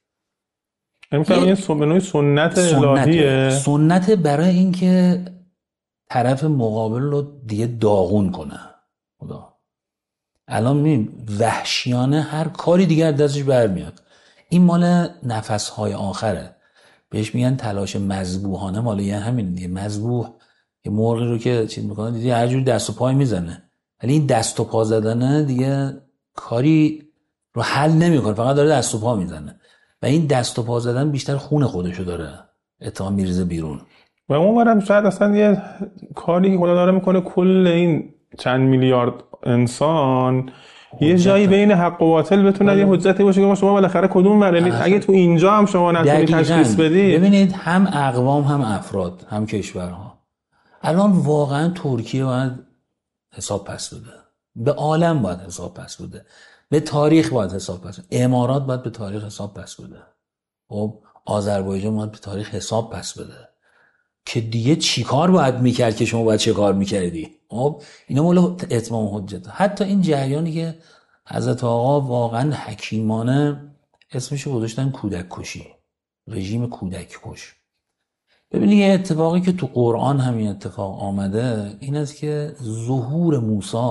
امثال این سنت سنت الهیه، سنت برای اینکه طرف مقابل رو دیگه داغون کنه. خدا الان میبینیم وحشیانه هر کاری دیگر دستش برمیاد. این مال نفسهای آخره، بهش میگن تلاش مذبوحانه، مال یه همین دیگه. مذبوح یه مرغی رو که چیز میکنه دیگه هر جور دست و پای میزنه، ولی این دست و پا زدنه دیگه کاری رو حل نمیکنه، فقط داره دست و پا میزنه و این دست و پا زدن بیشتر خون خودشو داره اتهام میریزه بیرون. و اونورم شاید اصلا یه کاری که خدا داره میکنه کل این چند میلیارد انسان یه جایی بین حق و باطل بتونه یه حجتی باشه که شما بالاخره کدوم برید. اگه تو اینجا هم شما نتونی تشخیص بدی، ببینید هم اقوام هم افراد هم کشورها الان واقعا ترکیه باید حساب پس بده، به عالم باید حساب پس بده، به تاریخ باید حساب پس بده، امارات باید به تاریخ حساب پس بده، خب آذربایجان باید به تاریخ حساب پس بده که دیگه چی کار باید میکرد که شما باید چه کار میکردی. خب اینا مال اتمام حجت. حتی این جریانی که حضرت آقا واقعا حکیمانه اسمشو گذاشتن کودک کشی، رژیم کودک کش. ببینید یه اتفاقی که تو قرآن همین اتفاق آمده این است که ظهور موسی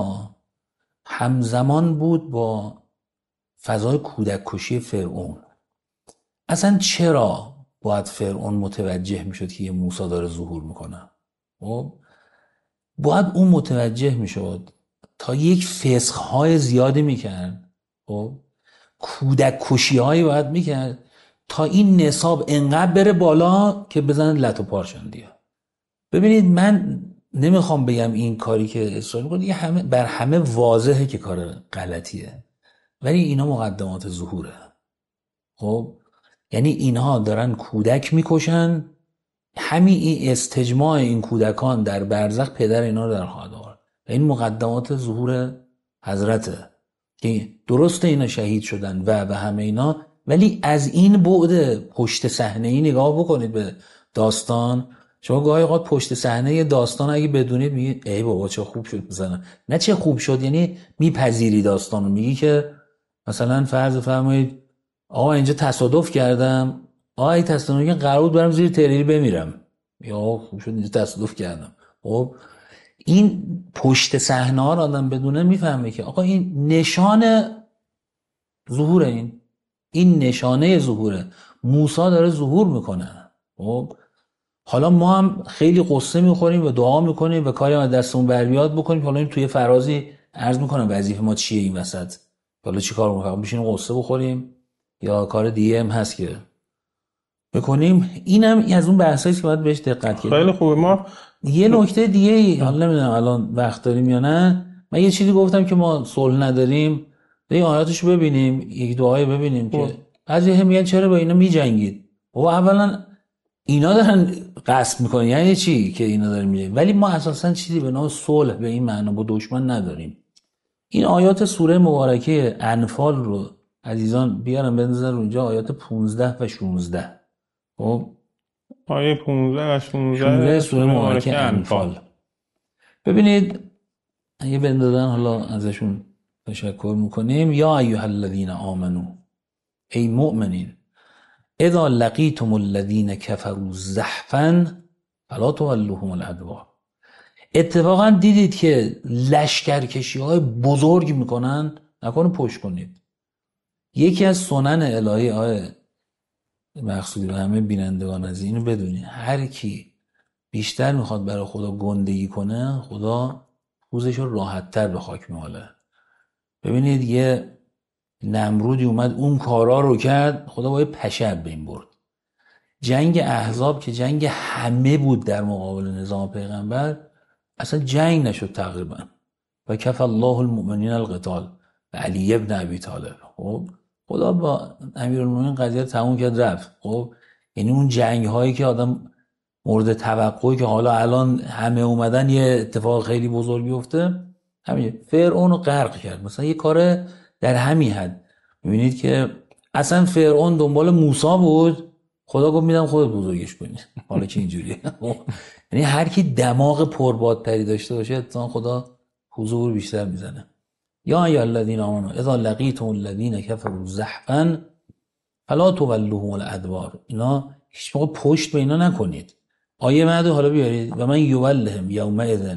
همزمان بود با فضای کودک کشی فرعون. اصلا چرا باید فرعون متوجه میشد که یه موسی داره ظهور میکنه؟ خب باید اون متوجه میشد تا یک فسقهای زیادی میکرد، خب کودک کشی هایی باید میکرد تا این نصاب انقدر بره بالا که بزنن لط و پارشن دیگه. ببینید من نمیخوام بگم این کاری که اسرائیل میکنه همه بر همه واضحه که کار غلطیه، ولی اینا مقدمات ظهوره. خب یعنی اینها دارن کودک میکشن، همین این استجماع این کودکان در برزخ پدر اینا رو در خواهد آورد و این مقدمات ظهور حضرته که درسته اینا شهید شدن و و همه اینا، ولی از این بعد پشت صحنه ای نگاه بکنید به داستان. شما گاهی اوقات پشت صحنه داستان اگه بدونید میگید ای بابا چه خوب شد مثلا، نه چه خوب شد، یعنی میپذیری داستانو، میگی که مثلا فرض فرمایید آقا اینجا تصادف کردم، آقا این تصادف میگن قرار بود برم زیر تریل بمیرم، یا خوب شد اینجا تصادف کردم، خب این پشت صحنه ها رو آدم بدونه میفهمه که آقا این نشان ظهور، این این نشانه ظهوره. موسی داره ظهور میکنه. خب حالا ما هم خیلی قصه میخوریم و دعا میکنیم و کاری از دستمون بر بیاد بکنیم. حالا این توی فرازی عرض میکنم وظیفه ما چیه این وسط، حالا چی کار میکنیم؟ بشینیم قصه بخوریم یا کار دیگه هم هست که بکنیم؟ اینم از اون بحثایی که باید بهش دقت کنیم. خیلی خوبه. ما یه نکته دیگه ای، حالا نمیدونم الان وقت داریم یا نه، من یه چیزی گفتم که ما صلح نداریم، این آیاتشو ببینیم، یک دعایی ببینیم که از یه میگن چرا با اینا میجنگید. و اولا اینا دارن قصد میکنن، یعنی چی که اینا دارن میجنگن؟ ولی ما اساسا چیزی به نام صلح به این معنا با دشمن نداریم. این آیات سوره مبارکه انفال رو عزیزان بیارم بنظر اونجا، آیات پانزده و شانزده. خب آیه پانزده و شانزده سوره مبارکه انفال ببینید، اگه بندازن حالا ازشون تشکر میکنیم. یا ایها الذین آمنو، ای مؤمنین، اذا لقیتم الذین کفروا زحفا فلا تولوهم الادبار. اتفاقا دیدید که لشکرکشی های بزرگ میکنن، نکنه پشت کنید. یکی از سنن الهی آیه مقصودی به همه بینندگان از اینو بدونید، هر کی بیشتر میخواد برای خدا گندگی کنه، خدا پوزش رو راحت تر به خاک میماله. ببینید یه نمرودی اومد اون کارا رو کرد، خدا با یه پشه بین برد. جنگ احزاب که جنگ همه بود در مقابل نظام پیغمبر، اصلا جنگ نشد تقریبا. و کف الله المؤمنین القتال و علی ابن ابی طالب. خب خدا با امیرالمومنین قضیه تموم کرد رفت. خب یعنی اون جنگ هایی که آدم مورد توقعی که حالا الان همه اومدن یه اتفاق خیلی بزرگ بیفته، همین فرعون رو غرق کرد. مثلا یه کار در همین حد. میبینید که اصلا فرعون دنبال موسی بود، خدا گفت میدم خودت بزرگش کنی. حالا که اینجوریه. یعنی هر کی دماغ پربادتری داشته باشه اتفاقا خدا حضور بیشتر میزنه. یا ایها الذین آمنوا اذا لقیتم الذین کفروا زحفا فلا تولوهم الادبار. اینا هیچ موقع پشت به اینا نکنید. آیه بعد حالا بیارید و من یولهم یومئذ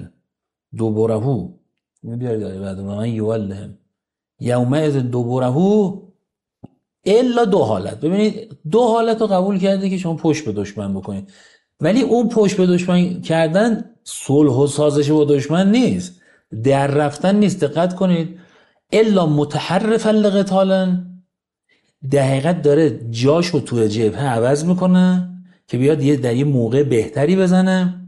دبره. بیارید آیه بعد و من یولهم یومئذ دبره الا دو حالت. ببینید دو حالت رو قبول کرده که شما پشت به دشمن بکنید، ولی اون پشت به دشمن کردن صلح و سازش با دشمن نیست، در رفتن نیست. دقت کنید. الا متحرفا لقتال، در حقیقت داره جاشو تو جبهه عوض میکنه که بیاد یه در یه موقع بهتری بزنه.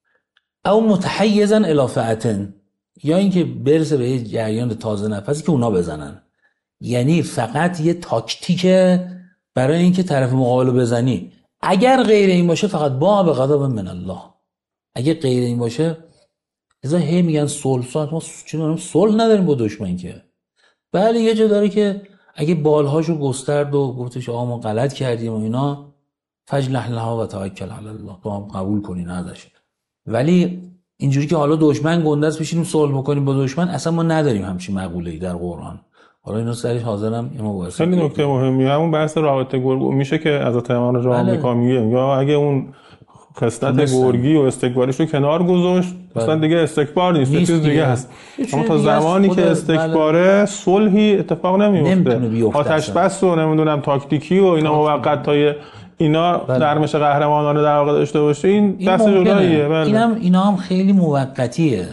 او متحیزا الی فئتن، یا اینکه برسه به یه جریان تازه نفسی که اونا بزنن. یعنی فقط یه تاکتیکه برای اینکه طرف مقابل بزنی. اگر غیر این باشه فقط با به غضب من الله. اگه غیر این باشه، ازا هی میگن صلح صلح، ما چون صلح نداریم با دشمن که. بله یه جا داره که اگه بالهاشو گسترد و گفتش آقا ما غلط کردیم و اینا، فجلح لها و توکل علی الله، تو هم قبول کنین ازش. ولی اینجوری که حالا دشمن گنده است بشینیم صلح بکنیم با دشمن، اصلا ما نداریم همچین مقوله‌ای در قرآن. حالا اینو سرش حاضرم یه مباحثه. خیلی نکته مهمی همون بحث رابطه گرگ میشه که از پیمان جامعه آمریکا میگه، یا اگه اون خصلت گرگی و استکباریش رو کنار گذاشت اصلا دیگه استکبار نیست، یه چیز دیگه هست. اما تا زمانی که استکباره صلحی اتفاق نمیفته. آتش بس و نمیدونم تاکتیکی و اینا موقت تا اینا درمش قهرمانانه در واقع داشته باشه، این دست جداییه. بله اینم اینا هم خیلی موقتیه.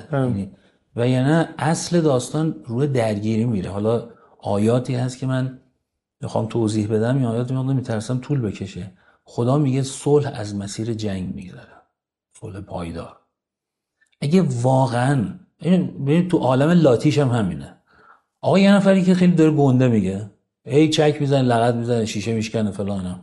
و یعنی اصل داستان روی درگیری میره. حالا آیاتی هست که من میخوام توضیح بدم، این آیات میگم میترسم طول بکشه. خدا میگه صلح از مسیر جنگ میگذره، صلح پایدار. اگه واقعا ببین تو عالم لاتیش هم همینه، آقا یه نفری که خیلی داره گنده میگه، ای چک میزنه، لغت میزنه، شیشه میشکنه فلانه،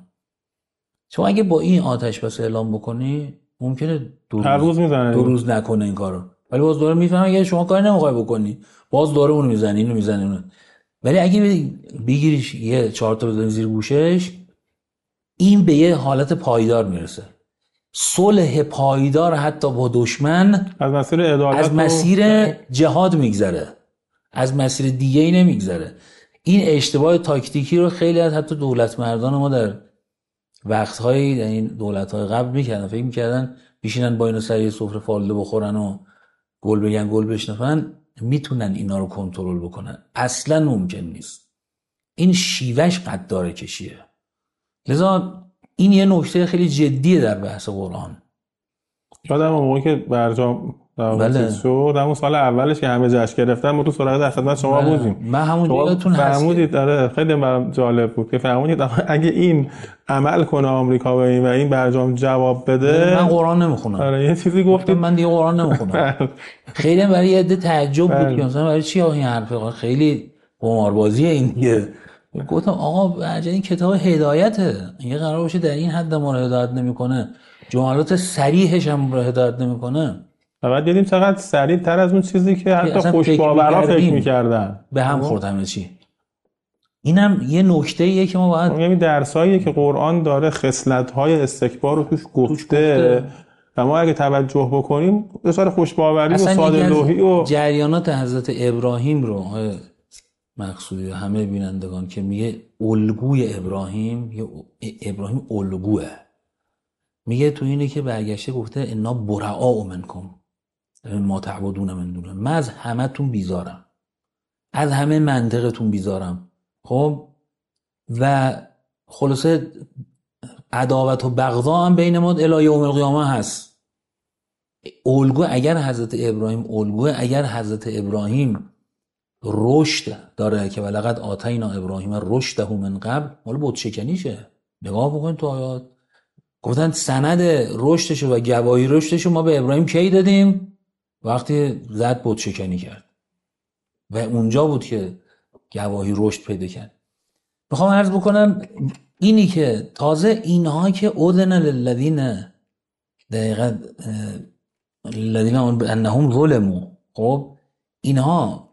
شما اگه با این آتش بس اعلام بکنی ممکنه دو هر روز میزنه، دو روز نکنه این کارو، ولی باز داره میفهمه اگه شما کاری نمیخوای بکنی باز داره اونو میزنه اینو میزنه اونو. ولی اگه بگیریش یه چهار تا بزنی زیر گوشش، این به یه حالت پایدار میرسه. صلح پایدار حتی با دشمن از مسیر عدالت، از مسیر جهاد میگذره، از مسیر دیگه ای نمیگذره. این اشتباه تاکتیکی رو خیلی از حتی دولت مردان ما در وقتهای این دولت‌های قبل میکردن. فکر میکردن بشینن با اینو سری سفره فالده بخورن و گل بگن گل بشنفن، میتونن اینا رو کنترل بکنن؟ اصلا ممکن نیست. این شیوهش قداره کشیه. لذا این یه نکته خیلی جدیه در بحث قرآن. یادم اون موقعی که برجام بله. شد، همون سال اولش که همه جشن گرفتن، ما تو سراغ در خدمت شما بله. بودیم. من همون یادتون هست فرمودید داره خیلی برام جالب بود که فرمودید اگه این عمل کنه آمریکا به این و این برجام جواب بده، من قرآن نمیخونم. آره یه چیزی گفتید من دیگه قرآن نمیخونم. خیلی برای یه عده تعجب بود که مثلا برای چی آقا این حرفه، خیلی قماربازیه این دیگه. گفتم آقا برجام این کتاب هدایته، یه قرار باشه در این حد ما رو هدایت نمیکنه، جملات صریحش هم رو هدایت نمیکنه. بعد دیدیم چقدر سریع تر از اون چیزی که حتی خوش باورها فکر می‌کردن به هم خورد همه چی. اینم یه نکته‌ایه که ما باید، یعنی درساییه که قرآن داره خصلت‌های استکبار رو توش گفته و ما اگه توجه بکنیم بسیار خوش باوری و ساده لوحی و جریانات حضرت ابراهیم رو مقصودی همه بینندگان که میگه الگوی ابراهیم، یه ابراهیم الگوه، میگه تو اینه که برگشته گفته انا براء منکم ما تعبدون من دون، من از همه تون بیزارم، از همه منطقتون بیزارم. خب و خلاصه عداوت و بغضا هم بین ما الی یوم القیامه هست. الگو اگر حضرت ابراهیم الگو اگر حضرت ابراهیم رشد داره که ولقد آتینا ابراهیم رشده من قبل، مال بت شکنیشه. نگاه بکن تو آیات، گفتن سند رشدشو و گواهی رشدشو ما به ابراهیم کی دادیم؟ وقتی زد بت شکنی کرد و اونجا بود که گواهی رشد پیدا کرد. میخوام عرض بکنم اینی که تازه اینها که اذن للذین دقیقاً الذین انهم ظلموا، خب اینها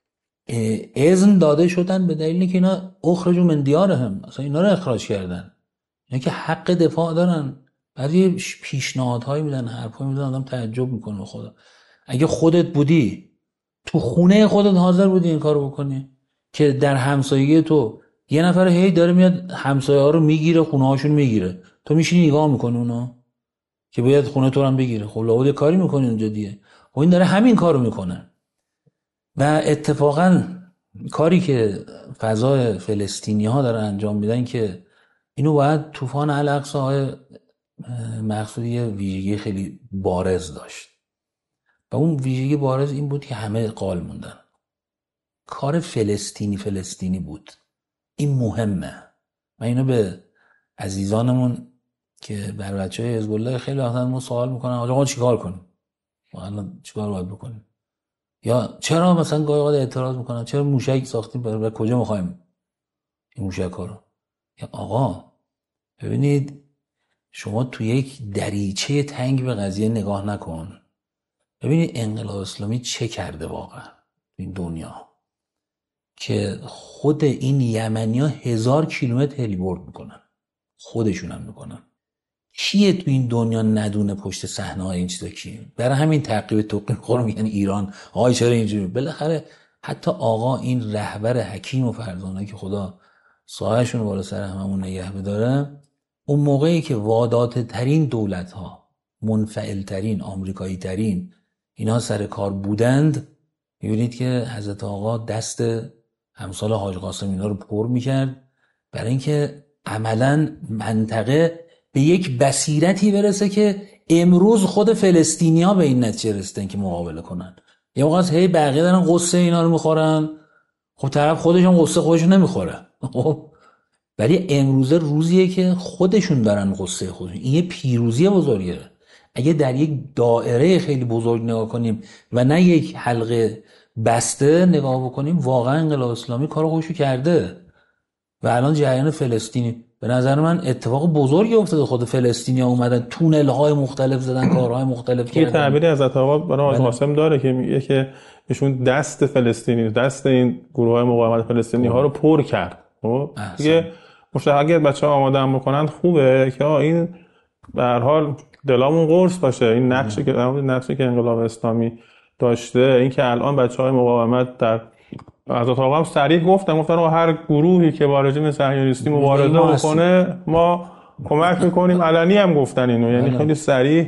اذن داده شدن به دلیلی که اینا اخرجوا من دیارهم، اصلا اینا رو اخراج کردن، اینا که حق دفاع دارن. بعضی پیشنهادهایی میدن، حرفایی میدن، آدم تعجب میکنه. خدا اگه خودت بودی تو خونه خودت حاضر بودی این کارو بکنی که در همسایگی تو یه نفر هی داره میاد همسایه ها رو میگیره، خونه هاشون میگیره، تو میشینی نگاه میکنی اونا که باید خونه تو رو هم بگیره؟ خب لابد یه کاری میکنی اونجا دیگه. خب این داره همین کارو میکنه. و اتفاقا کاری که فضای فلسطینی ها داره انجام میدن که اینو باید طوفان الاقصی های مقصودی یه ویژگی خیلی بارز داشت و اون ویژگی بارز این بود که همه قال موندن. کار فلسطینی فلسطینی بود. این مهمه. من اینو به عزیزانمون که بر بچهای حزب الله خیلی وقتا ما سوال میکنن آقا چیکار کنیم؟ واقعا چیکار باید بکنیم؟ یا چرا مثلا گاهی اوقات اعتراض میکنن چرا موشک ساختیم برای کجا میخوایم این موشک‌ها رو؟ یا آقا ببینید شما تو یک دریچه تنگ به قضیه نگاه نکن. ببینید انقلاب اسلامی چه کرده واقعا این دنیا که خود این یمنی ها هزار کیلومتر هلیبورد میکنن، خودشون هم میکنن. کیه تو این دنیا ندونه پشت صحنه های این چیزا کیه؟ برای همین تعقیب توقیف خور میگن ایران آقای چرا اینجوری. بالاخره حتی آقا این رهبر حکیم و فرزانه که خدا سایه‌شون بالا سر هممون نگه بداره، اون موقعی که وادات ترین دولت ها، منفعل ترین، آمریکایی ترین اینا سر کار بودند، میبینید که حضرت آقا دست همسال حاج قاسم اینا رو پر میکرد برای اینکه عملاً منطقه به یک بصیرتی برسه که امروز خود فلسطینی ها به این نتیجه رسیدن که مقابله کنن. یه موقع از هی بقیه دارن قصه اینا رو میخورن، خب طرف خودشون قصه خودشون نمیخوره. خب ولی امروزه روزیه که خودشون دارن قصه خودشون. این یه پیروزی بزرگه. اگه در یک دایره خیلی بزرگ نگاه کنیم و نه یک حلقه بسته نگاه بکنیم، واقعا انقلاب اسلامی کارو خوشو کرده و الان جریان فلسطینی به نظر من اتفاق بزرگی افتاده. خود فلسطینی ها اومدن تونل های مختلف زدن، کارهای مختلف کردن. یه تعبیری از آقا برای حاج قاسم داره که میگه که ایشون دست فلسطینی، دست این گروه های مقاومت فلسطینی ها رو پر کرد. خب دیگه مشتاق اگر بچه‌ها آماده هم بکنن خوبه که این به هر حال دلامون قرص باشه. این نقشی که نقشی که انقلاب اسلامی داشته، این که الان بچه‌های مقاومت در از آقا هم صریح گفتن گفتن هر گروهی که با رژیم صهیونیستی مبارزه بکنه ما کمک میکنیم. علنی هم گفتن اینو، یعنی خیلی صریح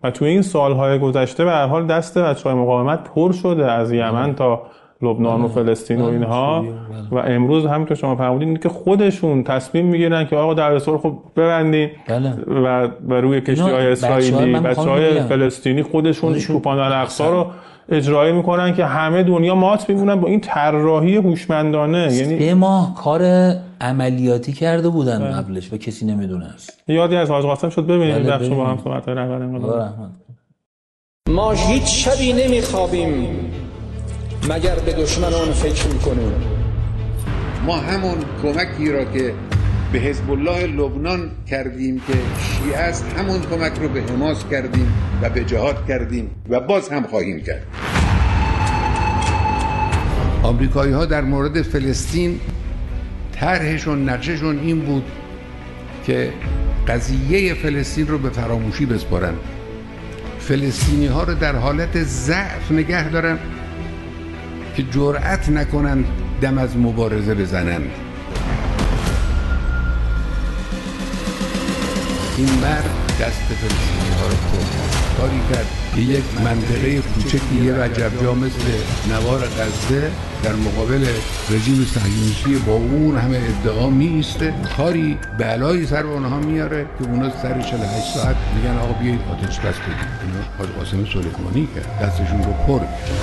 و توی این سالهای گذشته به هر حال دست بچه‌های مقاومت پر شده از یمن تا لبنان و فلسطین و اینها، و امروز همونطور شما فرمودین که خودشون تصمیم میگیرن که آقا دروازه خب ببندین و و روی کشتی‌های اسرائیلی بچه‌های فلسطینی خودشون توپان الاقصی رو اجرایی میکنن که همه دنیا مات میمونن با این طراحی هوشمندانه. یعنی سه ماه کار عملیاتی کرده بودن قبلش و کسی نمیدونه است. یادی از حاج قاسم شد ببینید بخش با هم صحبت رهبر انقلاب. ما هیچ شبی نمیخوابیم مگر به دشمنان فکر میکنیم. ما همون کمکی را که به حزب الله لبنان کردیم که شیعه است، همون کمک رو به حماس کردیم و به جهاد کردیم و باز هم خواهیم کرد. آمریکایی ها در مورد فلسطین طرحشون نقششون این بود که قضیه فلسطین رو به فراموشی بسپارن، فلسطینی ها رو در حالت ضعف نگه دارن که جرأت نکنن دم از مبارزه بزنند. این مرد دست فلسطینی ها رو خورد، کاری کرد که یک منطقه کوچکی یه وجبجا مثل نوار غزه در مقابل رژیم صهیونیستی با اون همه ادعا می ایسته، کاری بلایی سر اونها میاره که اونا سر چهل و هشت ساعت میگن آقا بیایید آتش بس بدید. اینا حاج قاسم سلیمانی کرد، دستشون رو پر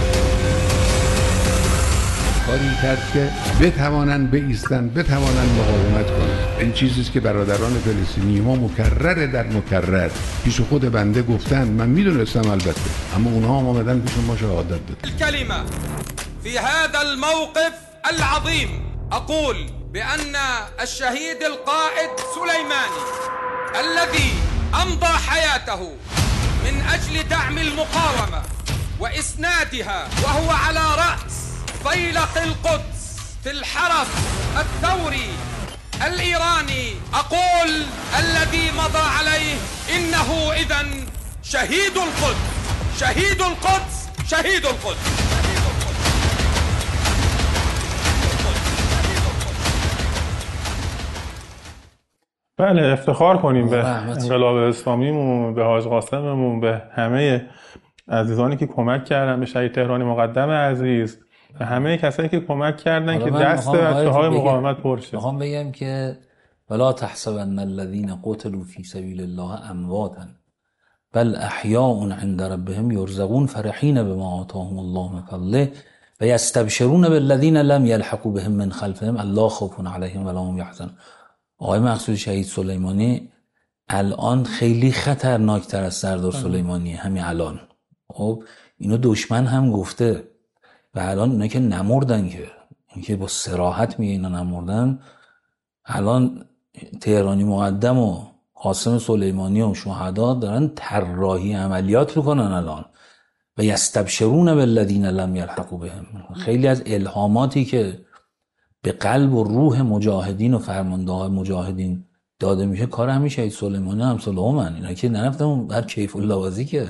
کاری کرد که بتوانن بایستن، بتوانن مقاومت کنن. این چیزیست که برادران فلسطینی ما مکرر در مکرر پیش خود بنده گفتن، من میدونستم البته، اما اونها هم آمدن پیش ما شهادت دادن. الكلمة في هذا الموقف العظيم أقول بأن الشهيد القائد سليماني الذي أمضى حياته من أجل دعم المقاومة وإسنادها وهو على رأس فيلق القدس في الحرس الثوري الإيراني، أقول الذي مضى عليه إنه إذن شهيد القدس، شهيد القدس، شهيد القدس. بله، افتخار کنیم به انقلاب اسلامیمون، به حاج قاسممون، به همه عزیزانی که کمک کردن، به شهید تهرانی مقدم عزیز، به همه کسایی که کمک کردن که دست بچه‌های مقاومت پر شه. میخوام بگم که ولا تحسبن الذين قتلوا في سبيل الله امواتا بل احیاء عند ربهم يرزقون فرحين بما آتاهم الله من فضله و یستبشرون بالذین لم یلحقوا بهم من خلفهم الا خوف علیهم ولا هم یحزنون. آقای مقصود شهید سلیمانی الان خیلی خطرناکتر از سردار سلیمانی همین الان. خب اینو دشمن هم گفته و الان اینا که نمردن، که این که با صراحت میگه اینا نمردن، الان تهرانی مقدم و قاسم سلیمانی و شهدا دارن طراحی عملیات میکنن الان و یستبشرون بالذین لم یلحقوا بهم. خیلی از الهاماتی که به قلب و روح مجاهدین و فرمانده‌های مجاهدین داده میشه کار همین شهید سلیمانی هم سلامن. اینا که نرفتم هر کیف الله بازی که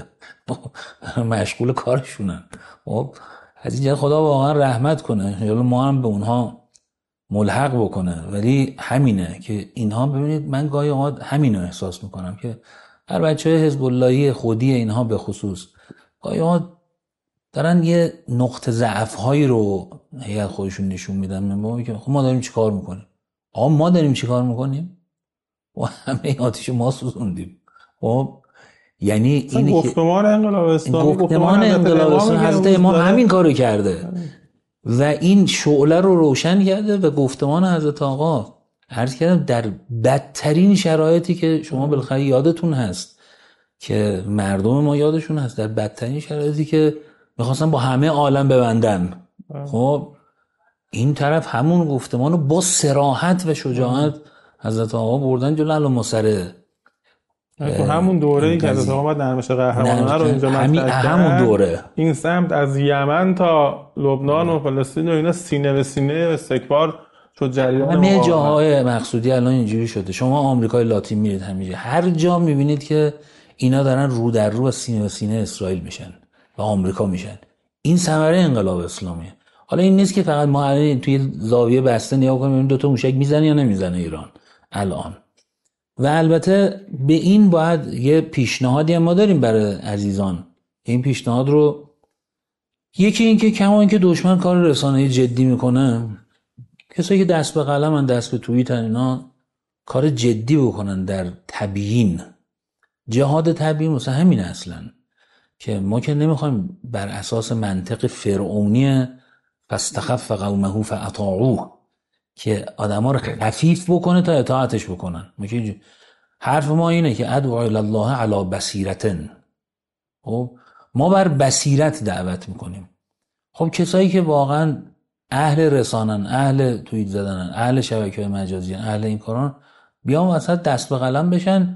مشغول کارشونن. خب از اینجا خدا واقعا رحمت کنه، یا ما هم به اونها ملحق بکنه. ولی همینه که اینها، ببینید من گاهی اوقات همینو احساس میکنم که هر بچهای حزب اللهی خودی اینها به خصوص گاهی اوقات دارن یه نقطه ضعف هایی رو هیئت خودشون نشون میدن. من که خب ما داریم چیکار میکنیم؟ آقا ما داریم چیکار میکنیم؟ و همه آتیش ما سوزوندیم. خب یعنی اینی که گفتمان انقلاب اسلامی، گفتمان انقلاب اسلامی حضرت امام همین کارو کرده و این شعله رو روشن کرده به گفتمان حضرت آقا. عرض کردم در بدترین شرایطی که شما بالاخره یادتون هست که مردم ما یادشون هست، در بدترین شرایطی که میخواستن با همه عالم ببندن، خب این طرف همون گفتمان رو با صراحت و شجاعت حضرت آقا بردن جلو علم مسره. تو همون دوره‌ای که حضرت آقا نرمش قهرمانانه رو اینجا مطرح کرد، همون دوره این سمت از یمن تا لبنان و فلسطین و اینا سینه به سینه استکبار شد جریان. همه جاهای مقصودی الان اینجوری شده. شما آمریکای لاتین میرید همینجا، هر جا میبینید که اینا دارن رو در رو از سینه به سینه اسرائیل میشن و آمریکا میشن. این ثمره انقلاب اسلامیه. حالا این نیست که فقط ما توی زاویه بسته نگاه کنیم دو تا موشک میزنه یا نمیزنه ایران. الان و البته به این باید یه پیشنهادی ما داریم برای عزیزان. این پیشنهاد رو یکی این که کما این که دشمن کار رسانه‌ای جدی میکنه، کسایی که دست به قلمن دست به توییتن اینا کار جدی بکنن در تبیین. جهاد تبیین مثلا همین اصلا که ما که نمیخوایم بر اساس منطق فرعونی فاستخف قومه فاطاعوه که آدما رو خفیف بکنه تا اطاعتش بکنن. ما که حرف ما اینه که ادعو الی الله علی بصیرتن. خب ما بر بصیرت دعوت میکنیم. خب کسایی که واقعا اهل رسانن، اهل توییت زدنن، اهل شبکه‌های مجازی، اهل این کاران، بیان وسط دست به قلم بشن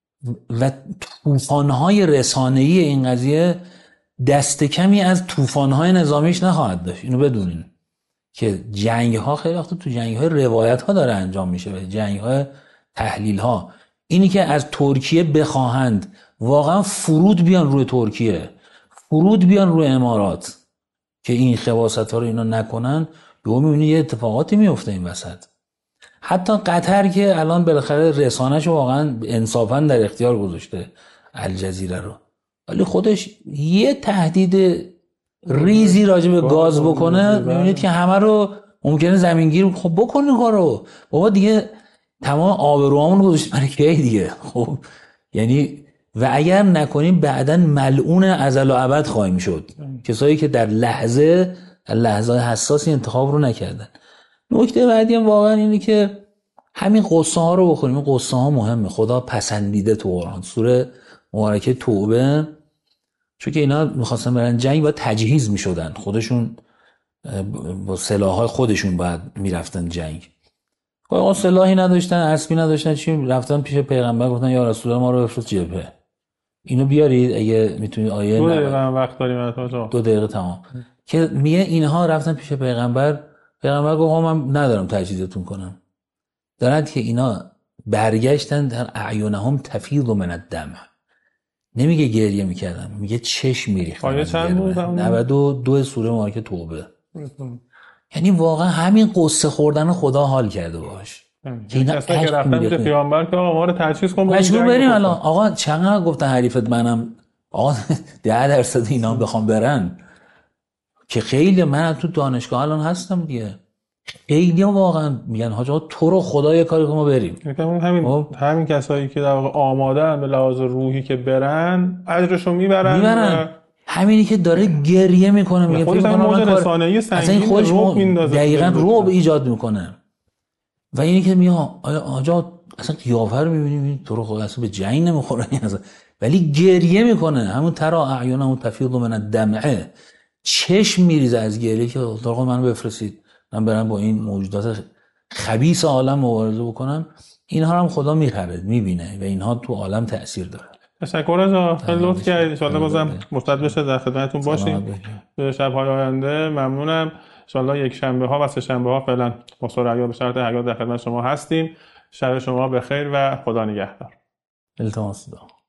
و طوفان‌های رسانه‌ای این قضیه دست کمی از طوفان‌های نظامیش نخواهد داشت. اینو بدونین که جنگ‌ها خیلی وقت تو جنگ‌های روایت‌ها داره انجام میشه و جنگ‌های تحلیل‌ها. اینی که از ترکیه بخواهند واقعا فرود بیان روی ترکیه، فرود بیان روی امارات که این خباثت‌ها رو اینا نکنن، یهو می‌بینی یه اتفاقاتی میفته این وسط. حتی قطر که الان بالاخره رسانه‌ش واقعا انصافاً در اختیار گذاشته الجزیره رو، ولی خودش یه تهدید ریزی راجع به گاز بکنه، می‌بینید که همه رو ممکنه زمینگیر خب بکنین کارو. بابا دیگه تمام آبروامون گذاشت برای کی دیگه. خب یعنی و اگر نکنیم بعداً ملعون ازل و ابد خواهیم شد. کسایی که در لحظه لحظه حساسی انتخاب رو نکردن. نکته بعدی هم واقعا اینه که همین قصه ها رو بخونیم. این قصه ها مهمه. خدا پسندیده تو قرآن سوره مبارکه توبه، چون که اینا میخواستن برن جنگ و تجهیز میشدن، خودشون با سلاح‌های خودشون باید میرفتن جنگ. آقا سلاحی نداشتن، اسبی نداشتن، چی رفتن پیش پیغمبر گفتن یا رسول الله ما رو بفرست جبهه. اینو بیارید اگه میتونید آیه دو دقیقه وقت داریم تا دو دقیقه تمام. که میگه اینها رفتن پیش پیغمبر، پیغمبر گفت من ندارم تجهیزتون کنم. دارند که اینا برگشتن در اعینهم تفیض من الدم. نمیگه گریه میکردن، میگه چشم میریختن. آیه چند بود؟ نود و دو سوره مبارکه توبه. یعنی واقعا همین قصه خوردن خدا حال کرده باش. که اینا کسایی که رفتن پیش پیامبر که آقا ما رو تجهیز کن مجبور بریم الان. آقا چقدر گفتن حریفت منم، آقا ده درصد اینا بخوام برن که خیلی، من تو دانشگاه الان هستم دیگه، خیلی واقعا میگن حاج آقا تو رو خدا یه کاری که ما بریم. همین آه. همین کسایی که در واقع آماده‌ان به لحاظ روحی که برن اجرشو میبرن. میبرن. و... همینی که داره گریه میکنه میگه خودش هم موج رسانه‌ای سنگین رعب میندازه، دقیقاً رعب ایجاد میکنه. و اینی که میگه آجا اصلا قیافه رو میبینیم تو رو خدا اصلا به جنگ نمیخوره ولی گریه میکنه. همون ترا اعینهم تفیض من الدمع، چشم میریزه از گریه که خدا منو بفرستید من برم با این موجودات خبیث عالم مبارزه بکنم. اینها هم خدا میخره میبینه و اینها تو عالم تأثیر داره. تشکر از خیلی لطف کردید. ان شاءالله بازم مفتد بشه در خدمتتون باشیم به شب‌های آینده. ممنونم. ان شاءالله یک شنبه ها و سه شنبه ها فعلا با سرعت به شرط حیات در خدمت شما هستیم. شب شما بخیر و خدا نگهدار. التماس دارم.